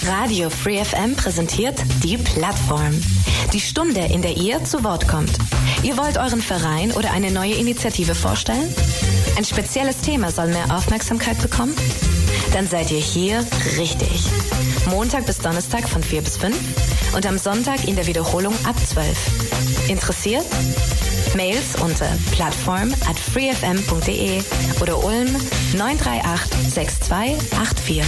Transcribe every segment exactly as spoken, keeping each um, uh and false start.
Radio Free F M präsentiert die Plattform. Die Stunde, in der ihr zu Wort kommt. Ihr wollt euren Verein oder eine neue Initiative vorstellen? Ein spezielles Thema soll mehr Aufmerksamkeit bekommen? Dann seid ihr hier richtig. Montag bis Donnerstag von vier bis fünf und am Sonntag in der Wiederholung ab zwölf. Interessiert? Mails unter plattform at freefm punkt de oder Ulm neun drei acht sechs zwei acht vier.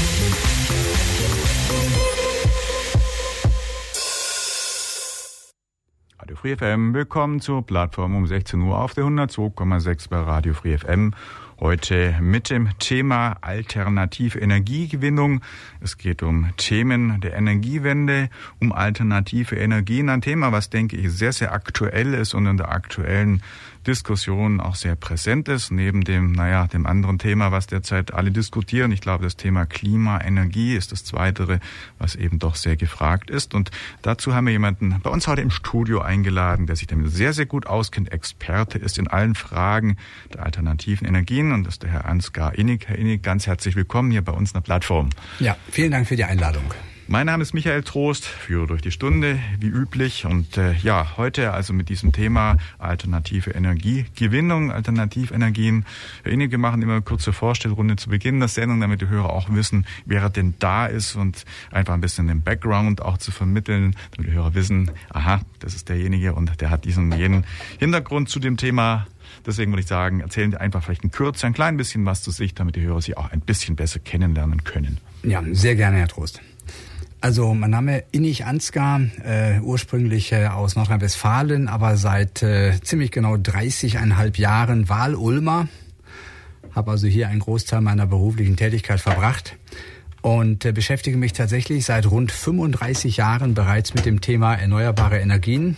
Radio Free F M, willkommen zur Plattform um sechzehn Uhr auf der hundertzwei Komma sechs bei Radio Free F M. Heute mit dem Thema alternative Energiegewinnung. Es geht um Themen der Energiewende, um alternative Energien. Ein Thema, was, denke ich, sehr, sehr aktuell ist und in der aktuellen Diskussion auch sehr präsent ist. Neben dem, naja, dem anderen Thema, was derzeit alle diskutieren. Ich glaube, das Thema Klima, Energie ist das Zweitere, was eben doch sehr gefragt ist. Und dazu haben wir jemanden bei uns heute im Studio eingeladen, der sich damit sehr, sehr gut auskennt, Experte ist in allen Fragen der alternativen Energien. Und das ist der Herr Ansgar Innig. Herr Innig, ganz herzlich willkommen hier bei uns in der Plattform. Ja, vielen Dank für die Einladung. Mein Name ist Michael Trost, führe durch die Stunde, wie üblich. Und äh, ja, heute also mit diesem Thema alternative Energiegewinnung, Alternativenergien. Herr Innig, wir machen immer eine kurze Vorstellrunde zu Beginn der Sendung, damit die Hörer auch wissen, wer er denn da ist und einfach ein bisschen den Background auch zu vermitteln, damit die Hörer wissen, aha, das ist derjenige und der hat diesen jenen Hintergrund zu dem Thema. Deswegen würde ich sagen, erzählen Sie einfach vielleicht in Kürze ein klein bisschen was zu sich, damit die Hörer Sie auch ein bisschen besser kennenlernen können. Ja, sehr gerne, Herr Trost. Also mein Name Innig Ansgar, äh, ursprünglich äh, aus Nordrhein-Westfalen, aber seit äh, ziemlich genau dreißigeinhalb Jahren Wahl-Ulmer. Habe also hier einen Großteil meiner beruflichen Tätigkeit verbracht und äh, beschäftige mich tatsächlich seit rund fünfunddreißig Jahren bereits mit dem Thema erneuerbare Energien.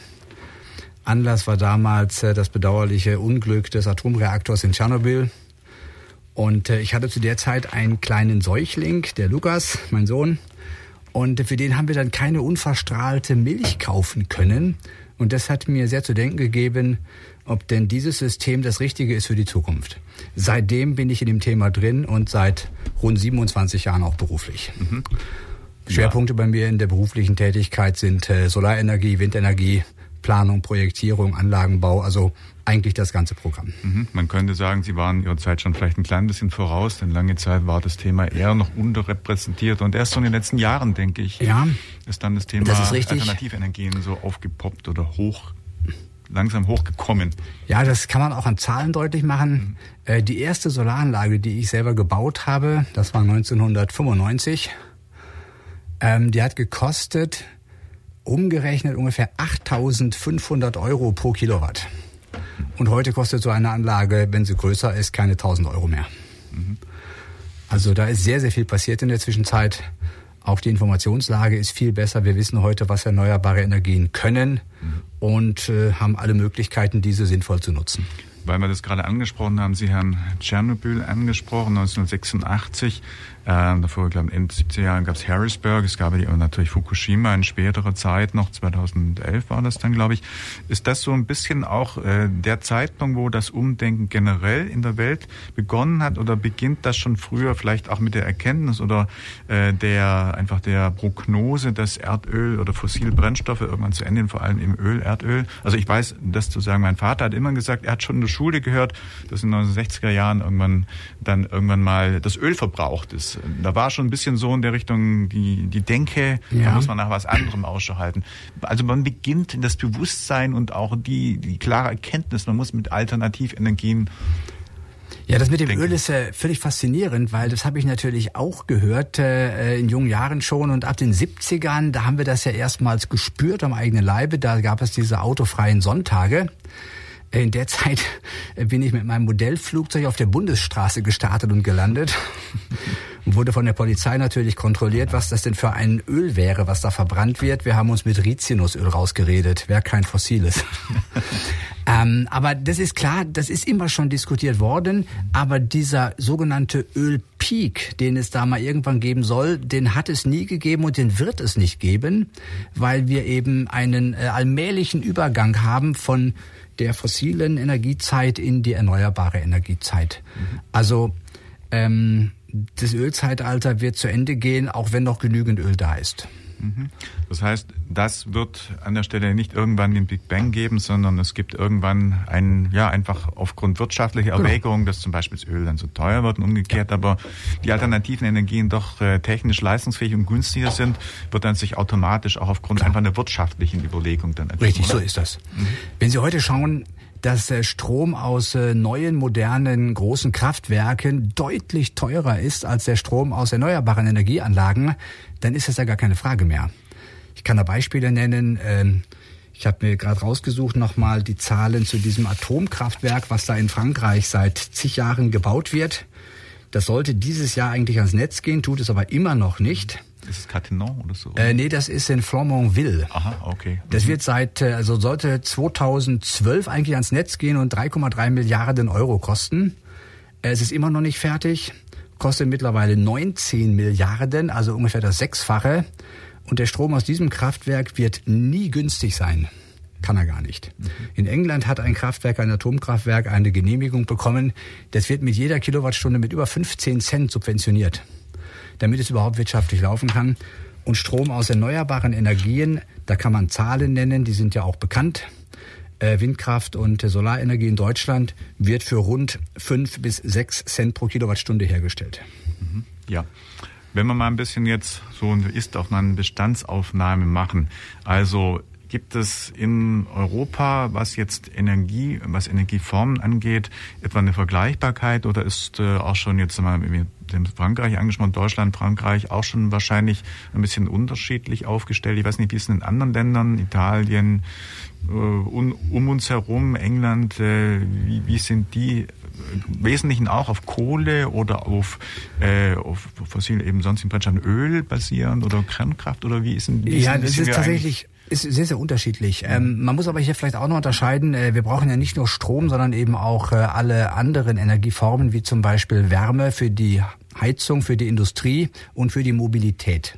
Anlass war damals äh, das bedauerliche Unglück des Atomreaktors in Tschernobyl. Und äh, ich hatte zu der Zeit einen kleinen Säugling, der Lukas, mein Sohn. Und für den haben wir dann keine unverstrahlte Milch kaufen können. Und das hat mir sehr zu denken gegeben, ob denn dieses System das Richtige ist für die Zukunft. Seitdem bin ich in dem Thema drin und seit rund siebenundzwanzig Jahren auch beruflich. Mhm. Schwerpunkte ja. bei mir in der beruflichen Tätigkeit sind äh, Solarenergie, Windenergie, Planung, Projektierung, Anlagenbau, also eigentlich das ganze Programm. Mhm. Man könnte sagen, Sie waren Ihrer Zeit schon vielleicht ein klein bisschen voraus, denn lange Zeit war das Thema eher noch unterrepräsentiert und erst so in den letzten Jahren, denke ich, ja, ist dann das Thema das ist richtig. Alternativenergien so aufgepoppt oder hoch, langsam hochgekommen. Ja, das kann man auch an Zahlen deutlich machen. Mhm. Äh, die erste Solaranlage, die ich selber gebaut habe, das war neunzehnhundertfünfundneunzig, ähm, die hat gekostet umgerechnet ungefähr achttausendfünfhundert Euro pro Kilowatt. Und heute kostet so eine Anlage, wenn sie größer ist, keine tausend Euro mehr. Mhm. Also da ist sehr, sehr viel passiert in der Zwischenzeit. Auch die Informationslage ist viel besser. Wir wissen heute, was erneuerbare Energien können mhm. und äh, haben alle Möglichkeiten, diese sinnvoll zu nutzen. Weil wir das gerade angesprochen haben, Sie Herrn Tschernobyl angesprochen, neunzehnhundertsechsundachtzig. Äh, davor, ich glaube, in den Ende siebziger Jahren gab es Harrisburg, es gab ja natürlich Fukushima in späterer Zeit, noch zweitausendelf war das dann, glaube ich. Ist das so ein bisschen auch äh, der Zeitpunkt, wo das Umdenken generell in der Welt begonnen hat oder beginnt das schon früher, vielleicht auch mit der Erkenntnis oder äh, der einfach der Prognose, dass Erdöl oder fossile Brennstoffe irgendwann zu Ende, vor allem im Öl, Erdöl. Also ich weiß, das zu sagen, mein Vater hat immer gesagt, er hat schon in der Schule gehört, dass in den neunzehnhundertsechziger Jahren irgendwann dann irgendwann mal das Öl verbraucht ist. Da war schon ein bisschen so in der Richtung die, die Denke, ja. Da muss man nach was anderem Ausschau halten. Also man beginnt in das Bewusstsein und auch die, die klare Erkenntnis, man muss mit Alternativenergien. Ja, das mit dem denken. Öl ist äh, völlig faszinierend, weil das habe ich natürlich auch gehört äh, in jungen Jahren schon und ab den siebzigern, da haben wir das ja erstmals gespürt am eigenen Leibe, da gab es diese autofreien Sonntage. In der Zeit bin ich mit meinem Modellflugzeug auf der Bundesstraße gestartet und gelandet. Und wurde von der Polizei natürlich kontrolliert, was das denn für ein Öl wäre, was da verbrannt wird. Wir haben uns mit Rizinusöl rausgeredet, wäre kein fossiles. ähm, aber das ist klar, das ist immer schon diskutiert worden. Aber dieser sogenannte Ölpeak, den es da mal irgendwann geben soll, den hat es nie gegeben und den wird es nicht geben, weil wir eben einen äh, allmählichen Übergang haben von der fossilen Energiezeit in die erneuerbare Energiezeit. Mhm. Also ähm, das Ölzeitalter wird zu Ende gehen, auch wenn noch genügend Öl da ist. Das heißt, das wird an der Stelle nicht irgendwann den Big Bang geben, sondern es gibt irgendwann ein, ja, einfach aufgrund wirtschaftlicher Erwägungen, dass zum Beispiel das Öl dann so teuer wird und umgekehrt, aber die alternativen Energien doch äh, technisch leistungsfähig und günstiger sind, wird dann sich automatisch auch aufgrund einfach einer wirtschaftlichen Überlegung dann ergeben. Richtig, oder? So ist das. Mhm. Wenn Sie heute schauen, dass Strom aus neuen, modernen, großen Kraftwerken deutlich teurer ist als der Strom aus erneuerbaren Energieanlagen, dann ist das ja gar keine Frage mehr. Ich kann da Beispiele nennen. Ich habe mir gerade rausgesucht nochmal die Zahlen zu diesem Atomkraftwerk, was da in Frankreich seit zig Jahren gebaut wird. Das sollte dieses Jahr eigentlich ans Netz gehen, tut es aber immer noch nicht. Ist es Cattenom oder so? Äh, nee, das ist in Flamanville. Aha, okay. Das wird seit, also sollte zweitausendzwölf eigentlich ans Netz gehen und drei Komma drei Milliarden Euro kosten. Es ist immer noch nicht fertig, kostet mittlerweile neunzehn Milliarden, also ungefähr das Sechsfache. Und der Strom aus diesem Kraftwerk wird nie günstig sein. Kann er gar nicht. Mhm. In England hat ein Kraftwerk, ein Atomkraftwerk, eine Genehmigung bekommen. Das wird mit jeder Kilowattstunde mit über fünfzehn Cent subventioniert, damit es überhaupt wirtschaftlich laufen kann. Und Strom aus erneuerbaren Energien, da kann man Zahlen nennen, die sind ja auch bekannt. Äh, Windkraft und Solarenergie in Deutschland wird für rund fünf bis sechs Cent pro Kilowattstunde hergestellt. Mhm. Ja. Wenn wir mal ein bisschen jetzt so ist auch mal eine Bestandsaufnahme machen. Also gibt es in Europa, was jetzt Energie, was Energieformen angeht, etwa eine Vergleichbarkeit oder ist äh, auch schon jetzt mal mit dem Frankreich angesprochen, Deutschland, Frankreich auch schon wahrscheinlich ein bisschen unterschiedlich aufgestellt? Ich weiß nicht, wie es in anderen Ländern, Italien, äh, um, um uns herum, England, äh, wie, wie sind die im Wesentlichen auch auf Kohle oder auf, äh, auf fossil eben sonst in Deutschland Öl basierend oder Kernkraft oder wie ist denn wie Ja, sind, das ist tatsächlich ist sehr, sehr unterschiedlich. Ähm, man muss aber hier vielleicht auch noch unterscheiden, äh, wir brauchen ja nicht nur Strom, sondern eben auch äh, alle anderen Energieformen, wie zum Beispiel Wärme für die Heizung, für die Industrie und für die Mobilität.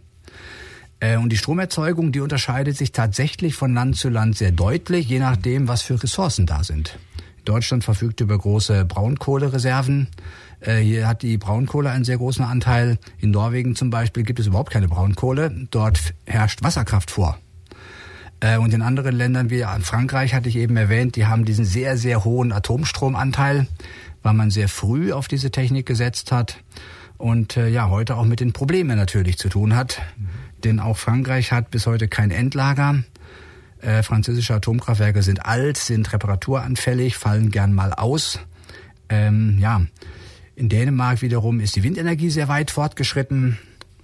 Äh, und die Stromerzeugung, die unterscheidet sich tatsächlich von Land zu Land sehr deutlich, je nachdem, was für Ressourcen da sind. Deutschland verfügt über große Braunkohlereserven. Äh, hier hat die Braunkohle einen sehr großen Anteil. In Norwegen zum Beispiel gibt es überhaupt keine Braunkohle. Dort herrscht Wasserkraft vor. Und in anderen Ländern wie in Frankreich, hatte ich eben erwähnt, die haben diesen sehr, sehr hohen Atomstromanteil, weil man sehr früh auf diese Technik gesetzt hat und äh, ja heute auch mit den Problemen natürlich zu tun hat. Mhm. Denn auch Frankreich hat bis heute kein Endlager. Äh, französische Atomkraftwerke sind alt, sind reparaturanfällig, fallen gern mal aus. Ähm, ja, in Dänemark wiederum ist die Windenergie sehr weit fortgeschritten.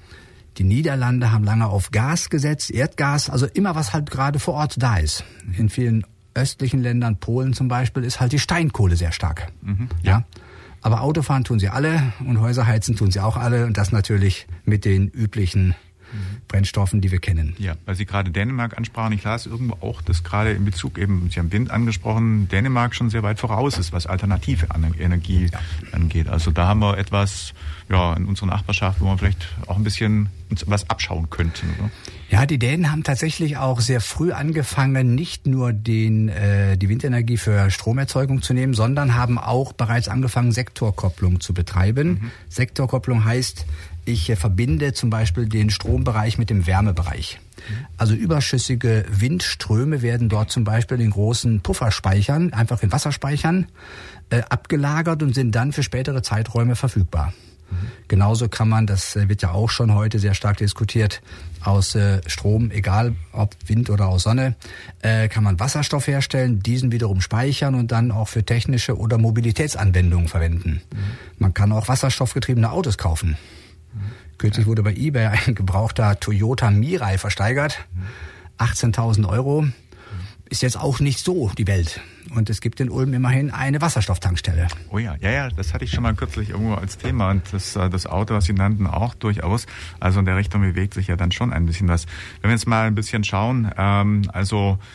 Die Niederlande haben lange auf Gas gesetzt, Erdgas, also immer was halt gerade vor Ort da ist. In vielen östlichen Ländern, Polen zum Beispiel, ist halt die Steinkohle sehr stark. Mhm, ja. ja. Aber Autofahren tun sie alle und Häuser heizen tun sie auch alle und das natürlich mit den üblichen Brennstoffen, die wir kennen. Ja, weil Sie gerade Dänemark ansprachen. Ich las irgendwo auch, dass gerade in Bezug eben, Sie haben Wind angesprochen, Dänemark schon sehr weit voraus ist, was alternative Energie ja. angeht. Also da haben wir etwas ja, in unserer Nachbarschaft, wo man vielleicht auch ein bisschen uns was abschauen könnten. Oder? Ja, die Dänen haben tatsächlich auch sehr früh angefangen, nicht nur den, äh, die Windenergie für Stromerzeugung zu nehmen, sondern haben auch bereits angefangen, Sektorkopplung zu betreiben. Mhm. Sektorkopplung heißt, ich verbinde zum Beispiel den Strombereich mit dem Wärmebereich. Also überschüssige Windströme werden dort zum Beispiel in großen Pufferspeichern, einfach in Wasserspeichern, äh, abgelagert und sind dann für spätere Zeiträume verfügbar. Mhm. Genauso kann man, das wird ja auch schon heute sehr stark diskutiert, aus äh, Strom, egal ob Wind oder aus Sonne, äh, kann man Wasserstoff herstellen, diesen wiederum speichern und dann auch für technische oder Mobilitätsanwendungen verwenden. Mhm. Man kann auch wasserstoffgetriebene Autos kaufen. Kürzlich wurde bei eBay ein gebrauchter Toyota Mirai versteigert. achtzehntausend Euro. Ist jetzt auch nicht so die Welt. Und es gibt in Ulm immerhin eine Wasserstofftankstelle. Oh ja, ja, ja, das hatte ich schon mal kürzlich irgendwo als Thema. Und das, das Auto, was Sie nannten, auch durchaus. Also in der Richtung bewegt sich ja dann schon ein bisschen was. Wenn wir jetzt mal ein bisschen schauen, ähm, also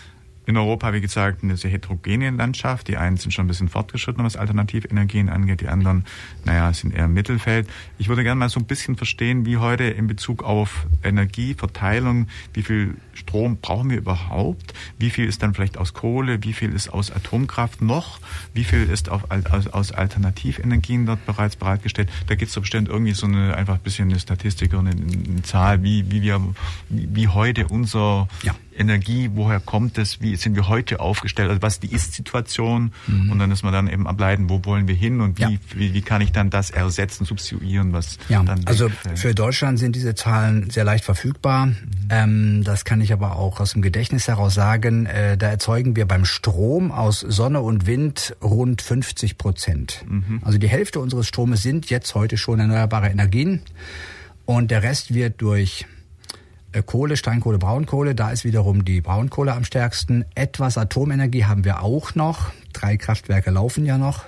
in Europa, wie gesagt, eine sehr heterogene Landschaft. Die einen sind schon ein bisschen fortgeschritten, was Alternativenergien angeht. Die anderen, naja, sind eher im Mittelfeld. Ich würde gerne mal so ein bisschen verstehen, wie heute in Bezug auf Energieverteilung, wie viel Strom brauchen wir überhaupt? Wie viel ist dann vielleicht aus Kohle? Wie viel ist aus Atomkraft noch? Wie viel ist auf, aus, aus Alternativenergien dort bereits bereitgestellt? Da gibt es doch bestimmt irgendwie so eine, einfach ein bisschen eine Statistik und eine, eine Zahl, wie, wie wir, wie, wie heute unser ja. Energie, woher kommt es, wie sind wir heute aufgestellt, also was die Ist-Situation mhm. und dann müssen wir dann eben ableiten, wo wollen wir hin und wie, ja. wie, wie kann ich dann das ersetzen, substituieren, was ja. dann also wegfällt. Für Deutschland sind diese Zahlen sehr leicht verfügbar, mhm. ähm, das kann ich aber auch aus dem Gedächtnis heraus sagen, äh, da erzeugen wir beim Strom aus Sonne und Wind rund fünfzig Prozent. Mhm. Also die Hälfte unseres Stromes sind jetzt heute schon erneuerbare Energien und der Rest wird durch Kohle, Steinkohle, Braunkohle, da ist wiederum die Braunkohle am stärksten. Etwas Atomenergie haben wir auch noch. Drei Kraftwerke laufen ja noch.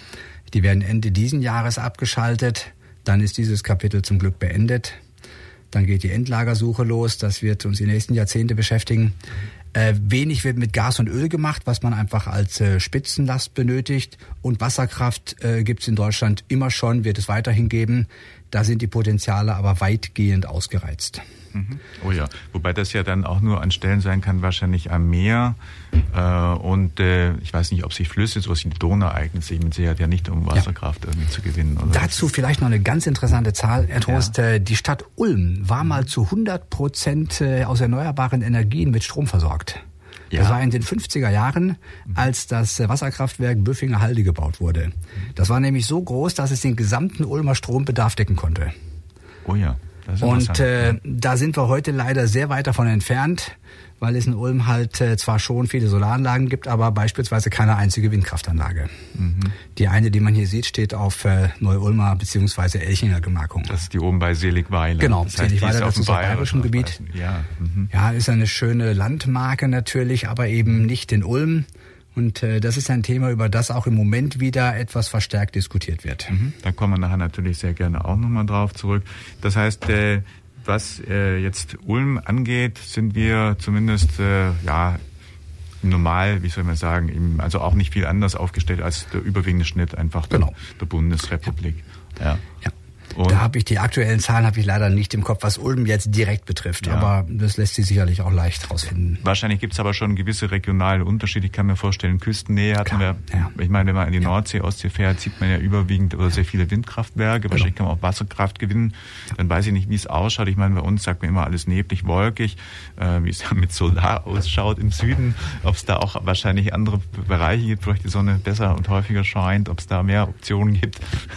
Die werden Ende diesen Jahres abgeschaltet. Dann ist dieses Kapitel zum Glück beendet. Dann geht die Endlagersuche los. Das wird uns die nächsten Jahrzehnte beschäftigen. Äh, wenig wird mit Gas und Öl gemacht, was man einfach als äh, Spitzenlast benötigt. Und Wasserkraft äh, gibt es in Deutschland immer schon, wird es weiterhin geben. Da sind die Potenziale aber weitgehend ausgereizt. Oh ja, wobei das ja dann auch nur an Stellen sein kann, wahrscheinlich am Meer. Äh, und äh, ich weiß nicht, ob sich Flüsse, sowas wie die Donau eignet sich mit Sicherheit ja nicht, um Wasserkraft ja. irgendwie zu gewinnen. Oder dazu vielleicht noch eine ganz interessante Zahl, Herr Trost. Ja. Die Stadt Ulm war mal zu hundert Prozent aus erneuerbaren Energien mit Strom versorgt. Ja. Das war in den fünfziger Jahren, als das Wasserkraftwerk Böffinger Halde gebaut wurde. Das war nämlich so groß, dass es den gesamten Ulmer Strombedarf decken konnte. Oh ja. Und äh, da sind wir heute leider sehr weit davon entfernt, weil es in Ulm halt äh, zwar schon viele Solaranlagen gibt, aber beispielsweise keine einzige Windkraftanlage. Mhm. Die eine, die man hier sieht, steht auf äh, Neu-Ulmer bzw. Elchinger Gemarkung. Das ist die oben bei Seligweiler. Genau, das heißt, Seligweiler, das ist auf bayerischem Gebiet. Ja. Mhm. ja, ist eine schöne Landmarke natürlich, aber eben nicht in Ulm. Und äh, das ist ein Thema, über das auch im Moment wieder etwas verstärkt diskutiert wird. Mhm. Da kommen wir nachher natürlich sehr gerne auch nochmal drauf zurück. Das heißt, äh, was äh, jetzt Ulm angeht, sind wir zumindest äh, ja normal, wie soll man sagen, im, also auch nicht viel anders aufgestellt als der überwiegende Schnitt einfach der, genau. der Bundesrepublik. Ja. ja. Und da habe ich die aktuellen Zahlen habe ich leider nicht im Kopf, was Ulm jetzt direkt betrifft. Ja. Aber das lässt sich sicherlich auch leicht rausfinden. Wahrscheinlich gibt es aber schon gewisse regionale Unterschiede. Ich kann mir vorstellen, Küstennähe hatten wir. Ja. Ich meine, wenn man in die Nordsee, Ostsee fährt, sieht man ja überwiegend oder sehr viele Windkraftwerke. Genau. Wahrscheinlich kann man auch Wasserkraft gewinnen. Dann weiß ich nicht, wie es ausschaut. Ich meine, bei uns sagt man immer alles neblig, wolkig. Äh, wie es da mit Solar ausschaut im Süden. Ob es da auch wahrscheinlich andere Bereiche gibt, vielleicht die Sonne besser und häufiger scheint. Ob es da mehr Optionen gibt.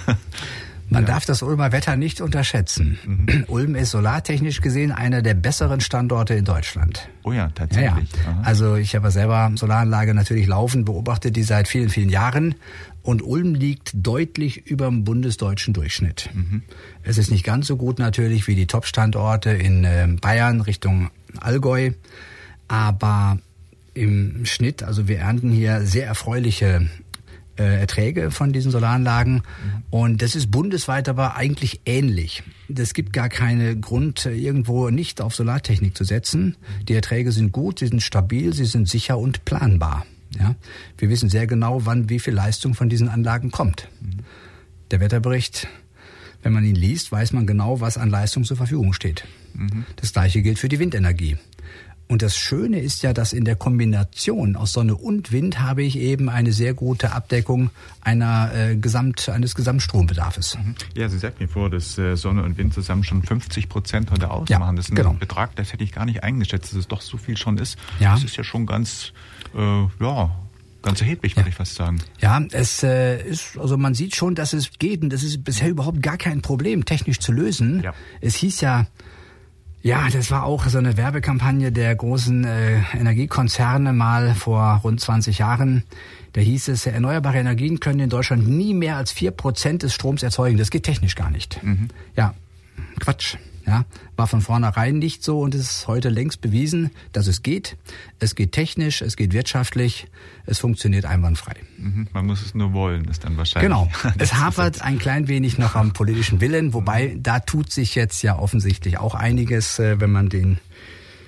Man ja. darf das Ulmer Wetter nicht unterschätzen. Mhm. Ulm ist solartechnisch gesehen einer der besseren Standorte in Deutschland. Oh ja, tatsächlich. Ja, ja. Also ich habe selber Solaranlage natürlich laufen, beobachte die seit vielen, vielen Jahren. Und Ulm liegt deutlich über dem bundesdeutschen Durchschnitt. Mhm. Es ist nicht ganz so gut natürlich wie die Top-Standorte in äh, Bayern Richtung Allgäu. Aber im Schnitt, also wir ernten hier sehr erfreuliche Äh, Erträge von diesen Solaranlagen. Mhm. Und das ist bundesweit aber eigentlich ähnlich. Es gibt gar keinen Grund, irgendwo nicht auf Solartechnik zu setzen. Die Erträge sind gut, sie sind stabil, sie sind sicher und planbar. Ja? Wir wissen sehr genau, wann wie viel Leistung von diesen Anlagen kommt. Mhm. Der Wetterbericht, wenn man ihn liest, weiß man genau, was an Leistung zur Verfügung steht. Mhm. Das Gleiche gilt für die Windenergie. Und das Schöne ist ja, dass in der Kombination aus Sonne und Wind habe ich eben eine sehr gute Abdeckung einer äh, Gesamt, eines Gesamtstrombedarfs. Ja, Sie sagten mir vor, dass äh, Sonne und Wind zusammen schon fünfzig Prozent heute ausmachen. Ja, das ist ein genau. Betrag, das hätte ich gar nicht eingeschätzt, dass es doch so viel schon ist. Ja. Das ist ja schon ganz, äh, ja... Ganz erheblich, würde ja. ich fast sagen. Ja, es äh, ist, also man sieht schon, dass es geht und das ist bisher überhaupt gar kein Problem, technisch zu lösen. Ja. Es hieß ja, ja, das war auch so eine Werbekampagne der großen äh, Energiekonzerne mal vor rund zwanzig Jahren. Da hieß es, erneuerbare Energien können in Deutschland nie mehr als vier Prozent des Stroms erzeugen. Das geht technisch gar nicht. Mhm. Ja, Quatsch. Ja, war von vornherein nicht so und es ist heute längst bewiesen, dass es geht. Es geht technisch, es geht wirtschaftlich, es funktioniert einwandfrei. Mhm, man muss es nur wollen, ist dann wahrscheinlich. Genau, es hapert ein klein wenig noch am politischen Willen, wobei da tut sich jetzt ja offensichtlich auch einiges, wenn man den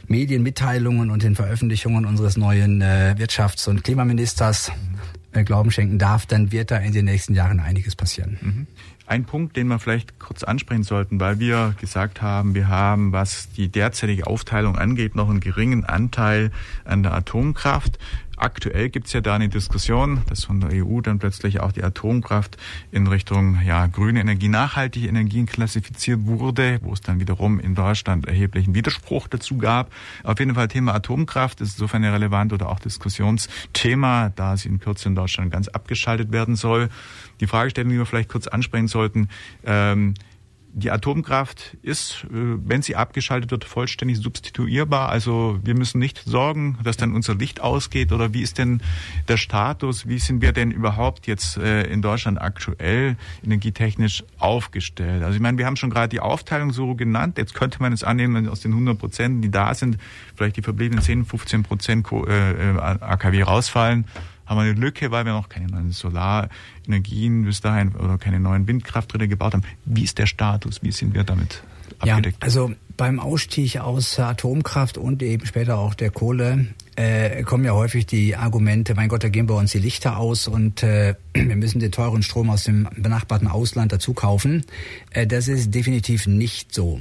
Medienmitteilungen und den Veröffentlichungen unseres neuen äh, Wirtschafts- und Klimaministers äh, Glauben schenken darf, dann wird da in den nächsten Jahren einiges passieren. Mhm. Ein Punkt, den wir vielleicht kurz ansprechen sollten, weil wir gesagt haben, wir haben, was die derzeitige Aufteilung angeht, noch einen geringen Anteil an der Atomkraft. Aktuell gibt's ja da eine Diskussion, dass von der E U dann plötzlich auch die Atomkraft in Richtung ja grüne Energie, nachhaltige Energien klassifiziert wurde, wo es dann wiederum in Deutschland erheblichen Widerspruch dazu gab. Auf jeden Fall Thema Atomkraft ist insofern relevant oder auch Diskussionsthema, da sie in Kürze in Deutschland ganz abgeschaltet werden soll. Die Fragestellung, die wir vielleicht kurz ansprechen sollten, ähm, die Atomkraft ist, wenn sie abgeschaltet wird, vollständig substituierbar. Also wir müssen nicht sorgen, dass dann unser Licht ausgeht. Oder wie ist denn der Status? Wie sind wir denn überhaupt jetzt in Deutschland aktuell energietechnisch aufgestellt? Also ich meine, wir haben schon gerade die Aufteilung so genannt. Jetzt könnte man es annehmen, wenn aus den hundert Prozent, die da sind, vielleicht die verbliebenen zehn, fünfzehn Prozent A K W rausfallen. Haben wir eine Lücke, weil wir noch keine neuen Solarenergien bis dahin oder keine neuen Windkrafträder gebaut haben. Wie ist der Status? Wie sind wir damit abgedeckt? Ja, also beim Ausstieg aus Atomkraft und eben später auch der Kohle äh, kommen ja häufig die Argumente, mein Gott, da gehen bei uns die Lichter aus und äh, wir müssen den teuren Strom aus dem benachbarten Ausland dazu kaufen. Äh, das ist definitiv nicht so.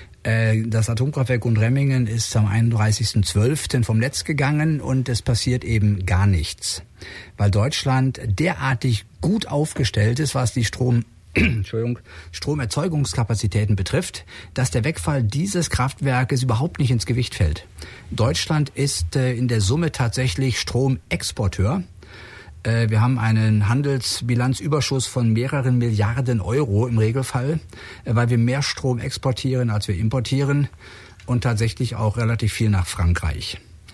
Das Atomkraftwerk Gundremmingen ist am einunddreißigsten zwölften vom Netz gegangen und es passiert eben gar nichts, weil Deutschland derartig gut aufgestellt ist, was die Strom, Entschuldigung, Stromerzeugungskapazitäten betrifft, dass der Wegfall dieses Kraftwerkes überhaupt nicht ins Gewicht fällt. Deutschland ist in der Summe tatsächlich Stromexporteur. Wir haben einen Handelsbilanzüberschuss von mehreren Milliarden Euro im Regelfall, weil wir mehr Strom exportieren, als wir importieren und tatsächlich auch relativ viel nach Frankreich.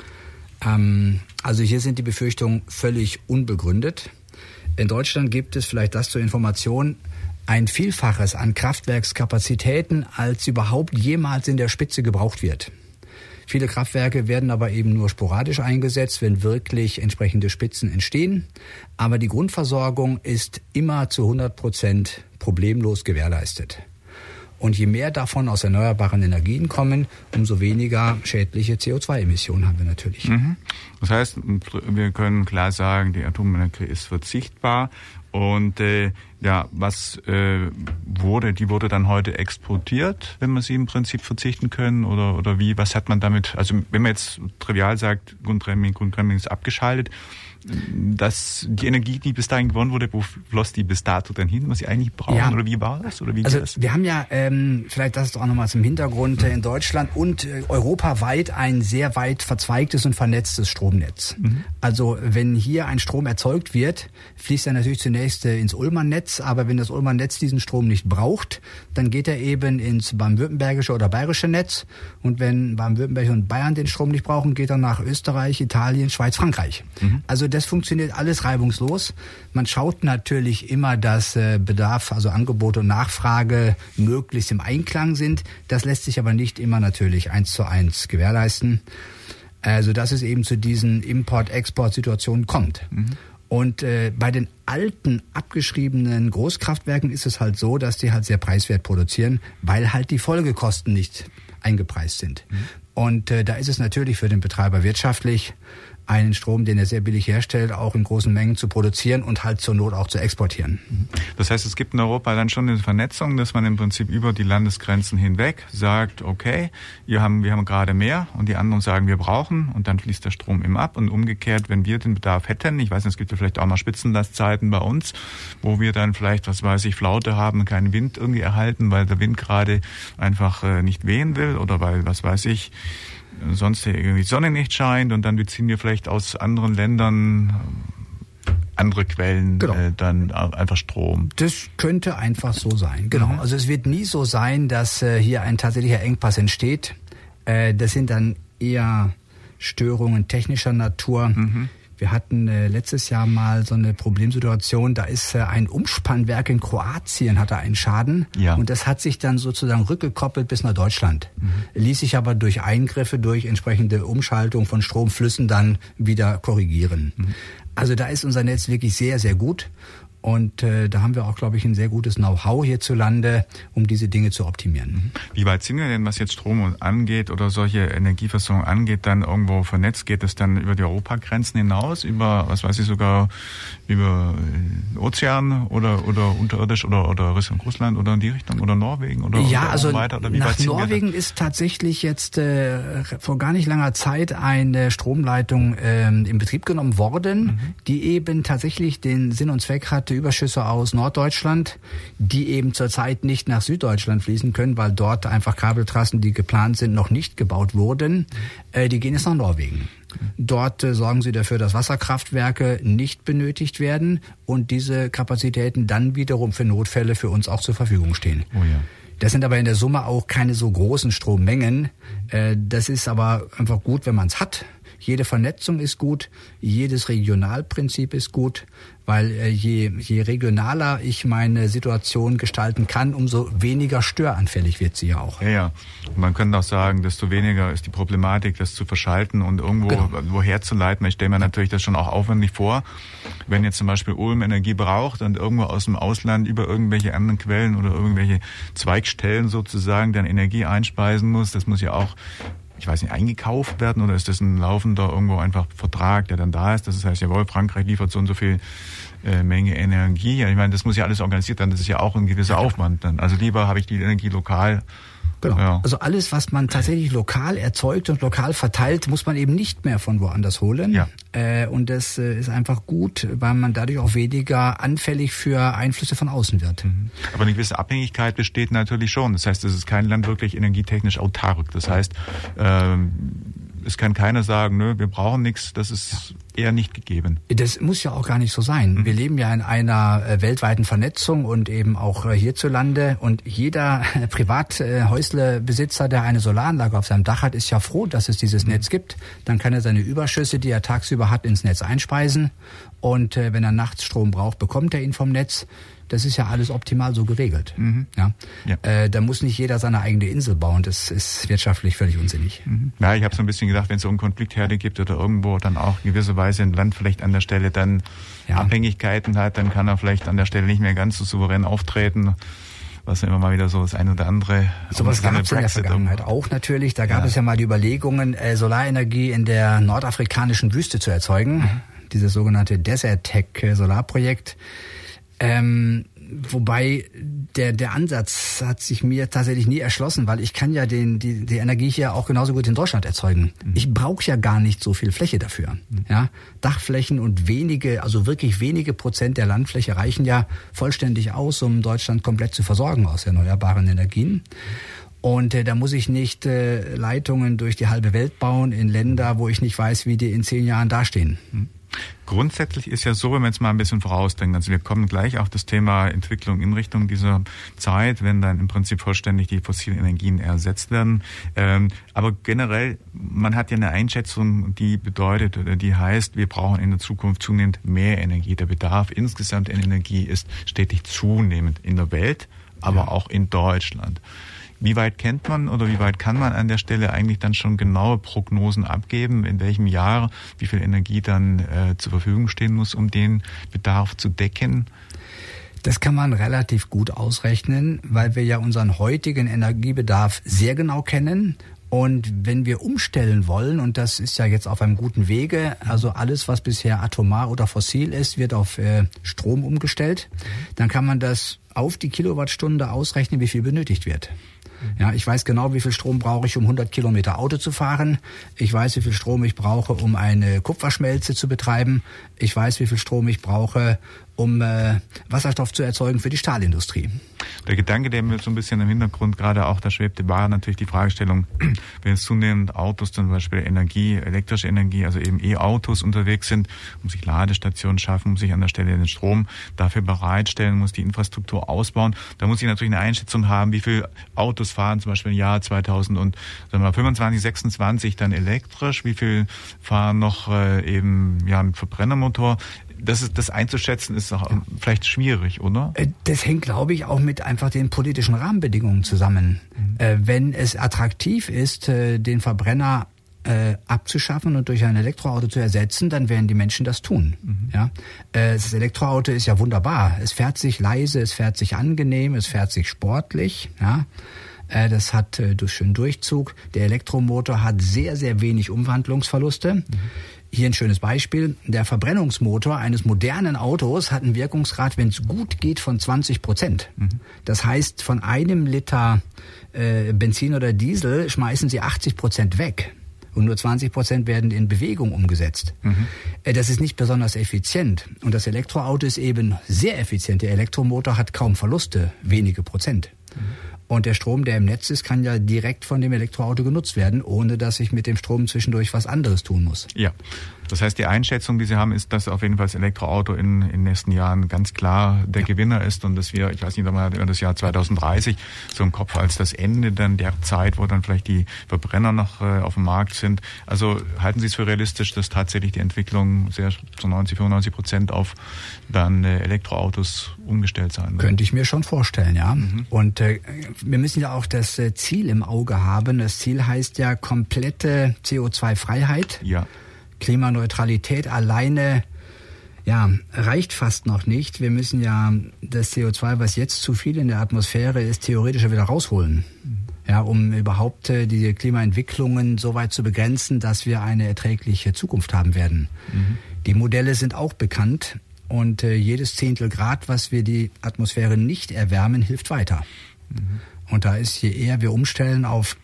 Also hier sind die Befürchtungen völlig unbegründet. In Deutschland gibt es, vielleicht das zur Information, ein Vielfaches an Kraftwerkskapazitäten, als überhaupt jemals in der Spitze gebraucht wird. Viele Kraftwerke werden aber eben nur sporadisch eingesetzt, wenn wirklich entsprechende Spitzen entstehen. Aber die Grundversorgung ist immer zu hundert Prozent problemlos gewährleistet. Und je mehr davon aus erneuerbaren Energien kommen, umso weniger schädliche C O zwei Emissionen haben wir natürlich. Mhm. Das heißt, wir können klar sagen, die Atomenergie ist verzichtbar. Und äh, ja, was äh, wurde, die wurde dann heute exportiert, wenn man sie im Prinzip verzichten können oder oder wie? Was hat man damit? Also wenn man jetzt trivial sagt, Gundremmingen, Gundremmingen ist abgeschaltet, dass die Energie, die bis dahin gewonnen wurde, wo floss die bis dato dann hin, was sie eigentlich brauchen? Ja. Oder wie war das? Oder wie also das? Wir haben ja, ähm, vielleicht das ist auch nochmal zum Hintergrund, mhm. in Deutschland und äh, europaweit ein sehr weit verzweigtes und vernetztes Stromnetz. Mhm. Also wenn hier ein Strom erzeugt wird, fließt er natürlich zunächst äh, ins Ulmer Netz, aber wenn das Ulmer Netz diesen Strom nicht braucht, dann geht er eben ins baden-württembergische oder bayerische Netz und wenn Baden-Württemberg und Bayern den Strom nicht brauchen, geht er nach Österreich, Italien, Schweiz, Frankreich. Mhm. Also das funktioniert alles reibungslos. Man schaut natürlich immer, dass äh, Bedarf, also Angebot und Nachfrage möglichst im Einklang sind. Das lässt sich aber nicht immer natürlich eins zu eins gewährleisten, äh, sodass es eben zu diesen Import-Export-Situationen kommt. Mhm. Und äh, bei den alten, abgeschriebenen Großkraftwerken ist es halt so, dass die halt sehr preiswert produzieren, weil halt die Folgekosten nicht eingepreist sind. Mhm. Und äh, da ist es natürlich für den Betreiber wirtschaftlich, einen Strom, den er sehr billig herstellt, auch in großen Mengen zu produzieren und halt zur Not auch zu exportieren. Das heißt, es gibt in Europa dann schon eine Vernetzung, dass man im Prinzip über die Landesgrenzen hinweg sagt, okay, wir haben, wir haben gerade mehr und die anderen sagen, wir brauchen und dann fließt der Strom immer ab und umgekehrt, wenn wir den Bedarf hätten, ich weiß nicht, es gibt ja vielleicht auch mal Spitzenlastzeiten bei uns, wo wir dann vielleicht, was weiß ich, Flaute haben, keinen Wind irgendwie erhalten, weil der Wind gerade einfach äh, nicht wehen will oder weil, was weiß ich, sonst irgendwie die Sonne nicht scheint und dann beziehen wir vielleicht aus anderen Ländern andere Quellen, genau. äh, dann einfach Strom. Das könnte einfach so sein, genau. Mhm. Also es wird nie so sein, dass äh, hier ein tatsächlicher Engpass entsteht. Äh, das sind dann eher Störungen technischer Natur. Mhm. Wir hatten äh, letztes Jahr mal so eine Problemsituation, da ist äh, ein Umspannwerk in Kroatien, hatte einen Schaden ja. und das hat sich dann sozusagen rückgekoppelt bis nach Deutschland. Mhm. Ließ sich aber durch Eingriffe, durch entsprechende Umschaltung von Stromflüssen dann wieder korrigieren. Mhm. Also da ist unser Netz wirklich sehr, sehr gut. Und äh, da haben wir auch, glaube ich, ein sehr gutes Know-how hierzulande, um diese Dinge zu optimieren. Wie weit sind wir denn, was jetzt Strom angeht oder solche Energieversorgung angeht, dann irgendwo vernetzt? Geht es dann über die Europagrenzen hinaus, über, was weiß ich, sogar über Ozean oder oder unterirdisch oder oder Richtung Russland oder in die Richtung oder Norwegen oder, ja, oder also weiter? Oder wie nach weit sind Norwegen wir ist tatsächlich jetzt äh, vor gar nicht langer Zeit eine Stromleitung äh, in Betrieb genommen worden, mhm. die eben tatsächlich den Sinn und Zweck hatte, Überschüsse aus Norddeutschland, die eben zurzeit nicht nach Süddeutschland fließen können, weil dort einfach Kabeltrassen, die geplant sind, noch nicht gebaut wurden. Äh, die gehen jetzt nach Norwegen. Dort äh, sorgen sie dafür, dass Wasserkraftwerke nicht benötigt werden und diese Kapazitäten dann wiederum für Notfälle für uns auch zur Verfügung stehen. Oh ja. Das sind aber in der Summe auch keine so großen Strommengen. Äh, das ist aber einfach gut, wenn man es hat. Jede Vernetzung ist gut, jedes Regionalprinzip ist gut, weil äh, je, je regionaler ich meine Situation gestalten kann, umso weniger störanfällig wird sie ja auch. Ja, ja. Man könnte auch sagen, desto weniger ist die Problematik, das zu verschalten und irgendwo genau. woher zu leiten. Ich stelle mir natürlich das schon auch aufwendig vor, wenn jetzt zum Beispiel Ulm Energie braucht und irgendwo aus dem Ausland über irgendwelche anderen Quellen oder irgendwelche Zweigstellen sozusagen dann Energie einspeisen muss. Das muss ja auch, ich weiß nicht, eingekauft werden oder ist das ein laufender irgendwo einfach Vertrag, der dann da ist? Das heißt, jawohl, Frankreich liefert so und so viel äh, Menge Energie. Ich meine, das muss ja alles organisiert werden. Das ist ja auch ein gewisser Aufwand dann. Also lieber habe ich die Energie lokal. Genau. Ja. Also alles, was man tatsächlich lokal erzeugt und lokal verteilt, muss man eben nicht mehr von woanders holen. Ja. Äh, und das äh, ist einfach gut, weil man dadurch auch weniger anfällig für Einflüsse von außen wird. Mhm. Aber eine gewisse Abhängigkeit besteht natürlich schon. Das heißt, es ist kein Land wirklich energietechnisch autark. Das heißt, ähm, es kann keiner sagen, nö, wir brauchen nichts, das ist ja. eher nicht gegeben. Das muss ja auch gar nicht so sein. Mhm. Wir leben ja in einer äh, weltweiten Vernetzung und eben auch äh, hierzulande. Und jeder äh, Privathäuslebesitzer, äh, der eine Solaranlage auf seinem Dach hat, ist ja froh, dass es dieses mhm. Netz gibt. Dann kann er seine Überschüsse, die er tagsüber hat, ins Netz einspeisen. Und äh, wenn er nachts Strom braucht, bekommt er ihn vom Netz. Das ist ja alles optimal so geregelt. Mhm. Ja? Ja. Äh, da muss nicht jeder seine eigene Insel bauen. Das ist wirtschaftlich völlig unsinnig. Mhm. Ja, ich habe so ein bisschen gedacht, wenn es so einen Konfliktherde gibt oder irgendwo dann auch in gewisser Weise ein Land vielleicht an der Stelle dann ja. Abhängigkeiten hat, dann kann er vielleicht an der Stelle nicht mehr ganz so souverän auftreten. Was immer mal wieder so das eine oder andere. Sowas gab es in der Vergangenheit auch natürlich. Da gab ja. es ja mal die Überlegungen, äh, Solarenergie in der nordafrikanischen Wüste zu erzeugen. Mhm. Dieses sogenannte Desertec-Solarprojekt. Ähm, wobei der der Ansatz hat sich mir tatsächlich nie erschlossen, weil ich kann ja den die die Energie hier auch genauso gut in Deutschland erzeugen. Mhm. Ich brauche ja gar nicht so viel Fläche dafür. Mhm. Ja, Dachflächen und wenige, also wirklich wenige Prozent der Landfläche reichen ja vollständig aus, um Deutschland komplett zu versorgen aus erneuerbaren Energien. Und äh, da muss ich nicht äh, Leitungen durch die halbe Welt bauen in Länder, wo ich nicht weiß, wie die in zehn Jahren dastehen. Mhm. Grundsätzlich ist ja so, wenn wir jetzt mal ein bisschen vorausdenken, also wir kommen gleich auf das Thema Entwicklung in Richtung dieser Zeit, wenn dann im Prinzip vollständig die fossilen Energien ersetzt werden. Ähm, aber generell, man hat ja eine Einschätzung, die bedeutet oder die heißt, wir brauchen in der Zukunft zunehmend mehr Energie. Der Bedarf insgesamt in Energie ist stetig zunehmend in der Welt, aber ja. auch in Deutschland. Wie weit kennt man oder wie weit kann man an der Stelle eigentlich dann schon genaue Prognosen abgeben, in welchem Jahr wie viel Energie dann äh, zur Verfügung stehen muss, um den Bedarf zu decken? Das kann man relativ gut ausrechnen, weil wir ja unseren heutigen Energiebedarf sehr genau kennen. Und wenn wir umstellen wollen, und das ist ja jetzt auf einem guten Wege, also alles, was bisher atomar oder fossil ist, wird auf äh, Strom umgestellt, dann kann man das auf die Kilowattstunde ausrechnen, wie viel benötigt wird. Ja, ich weiß genau, wie viel Strom brauche ich, um hundert Kilometer Auto zu fahren. Ich weiß, wie viel Strom ich brauche, um eine Kupferschmelze zu betreiben. Ich weiß, wie viel Strom ich brauche, um äh, Wasserstoff zu erzeugen für die Stahlindustrie. Der Gedanke, der mir so ein bisschen im Hintergrund gerade auch da schwebte, war natürlich die Fragestellung, wenn jetzt zunehmend Autos zum Beispiel Energie, elektrische Energie, also eben E-Autos unterwegs sind, um sich Ladestationen schaffen, um sich an der Stelle den Strom dafür bereitstellen, muss die Infrastruktur ausbauen. Da muss ich natürlich eine Einschätzung haben, wie viele Autos fahren zum Beispiel im Jahr zweitausendfünfundzwanzig, sechsundzwanzig dann elektrisch, wie viel fahren noch äh, eben ja mit Verbrennermotor. Das ist, das einzuschätzen ist auch vielleicht schwierig, oder? Das hängt, glaube ich, auch mit einfach den politischen Rahmenbedingungen zusammen. Mhm. Äh, wenn es attraktiv ist, den Verbrenner äh, abzuschaffen und durch ein Elektroauto zu ersetzen, dann werden die Menschen das tun. Mhm. Ja? Äh, das Elektroauto ist ja wunderbar. Es fährt sich leise, es fährt sich angenehm, es fährt sich sportlich. Ja? Äh, das hat äh, durch schönen Durchzug. Der Elektromotor hat sehr, sehr wenig Umwandlungsverluste. Mhm. Hier ein schönes Beispiel. Der Verbrennungsmotor eines modernen Autos hat einen Wirkungsgrad, wenn es gut geht, von zwanzig Prozent. Mhm. Das heißt, von einem Liter äh, Benzin oder Diesel schmeißen Sie achtzig Prozent weg. Und nur zwanzig Prozent werden in Bewegung umgesetzt. Mhm. Äh, das ist nicht besonders effizient. Und das Elektroauto ist eben sehr effizient. Der Elektromotor hat kaum Verluste, wenige Prozent. Mhm. Und der Strom, der im Netz ist, kann ja direkt von dem Elektroauto genutzt werden, ohne dass ich mit dem Strom zwischendurch was anderes tun muss. Ja, das heißt, die Einschätzung, die Sie haben, ist, dass auf jeden Fall das Elektroauto in, in den nächsten Jahren ganz klar der ja. Gewinner ist und dass wir, ich weiß nicht, ob man das Jahr zwanzig dreißig so im Kopf als das Ende dann der Zeit, wo dann vielleicht die Verbrenner noch äh, auf dem Markt sind. Also halten Sie es für realistisch, dass tatsächlich die Entwicklung sehr zu neunzig, fünfundneunzig Prozent auf dann äh, Elektroautos umgestellt sein wird? Könnte ich mir schon vorstellen, ja. Mhm. Und äh, wir müssen ja auch das äh, Ziel im Auge haben. Das Ziel heißt ja komplette C O zwei Freiheit. Ja. Klimaneutralität alleine, ja, reicht fast noch nicht. Wir müssen ja das C O zwei, was jetzt zu viel in der Atmosphäre ist, theoretisch wieder rausholen. Mhm. Ja, um überhaupt äh, die Klimaentwicklungen so weit zu begrenzen, dass wir eine erträgliche Zukunft haben werden. Mhm. Die Modelle sind auch bekannt und äh, jedes Zehntel Grad, was wir die Atmosphäre nicht erwärmen, hilft weiter. Mhm. Und da ist, je eher wir umstellen auf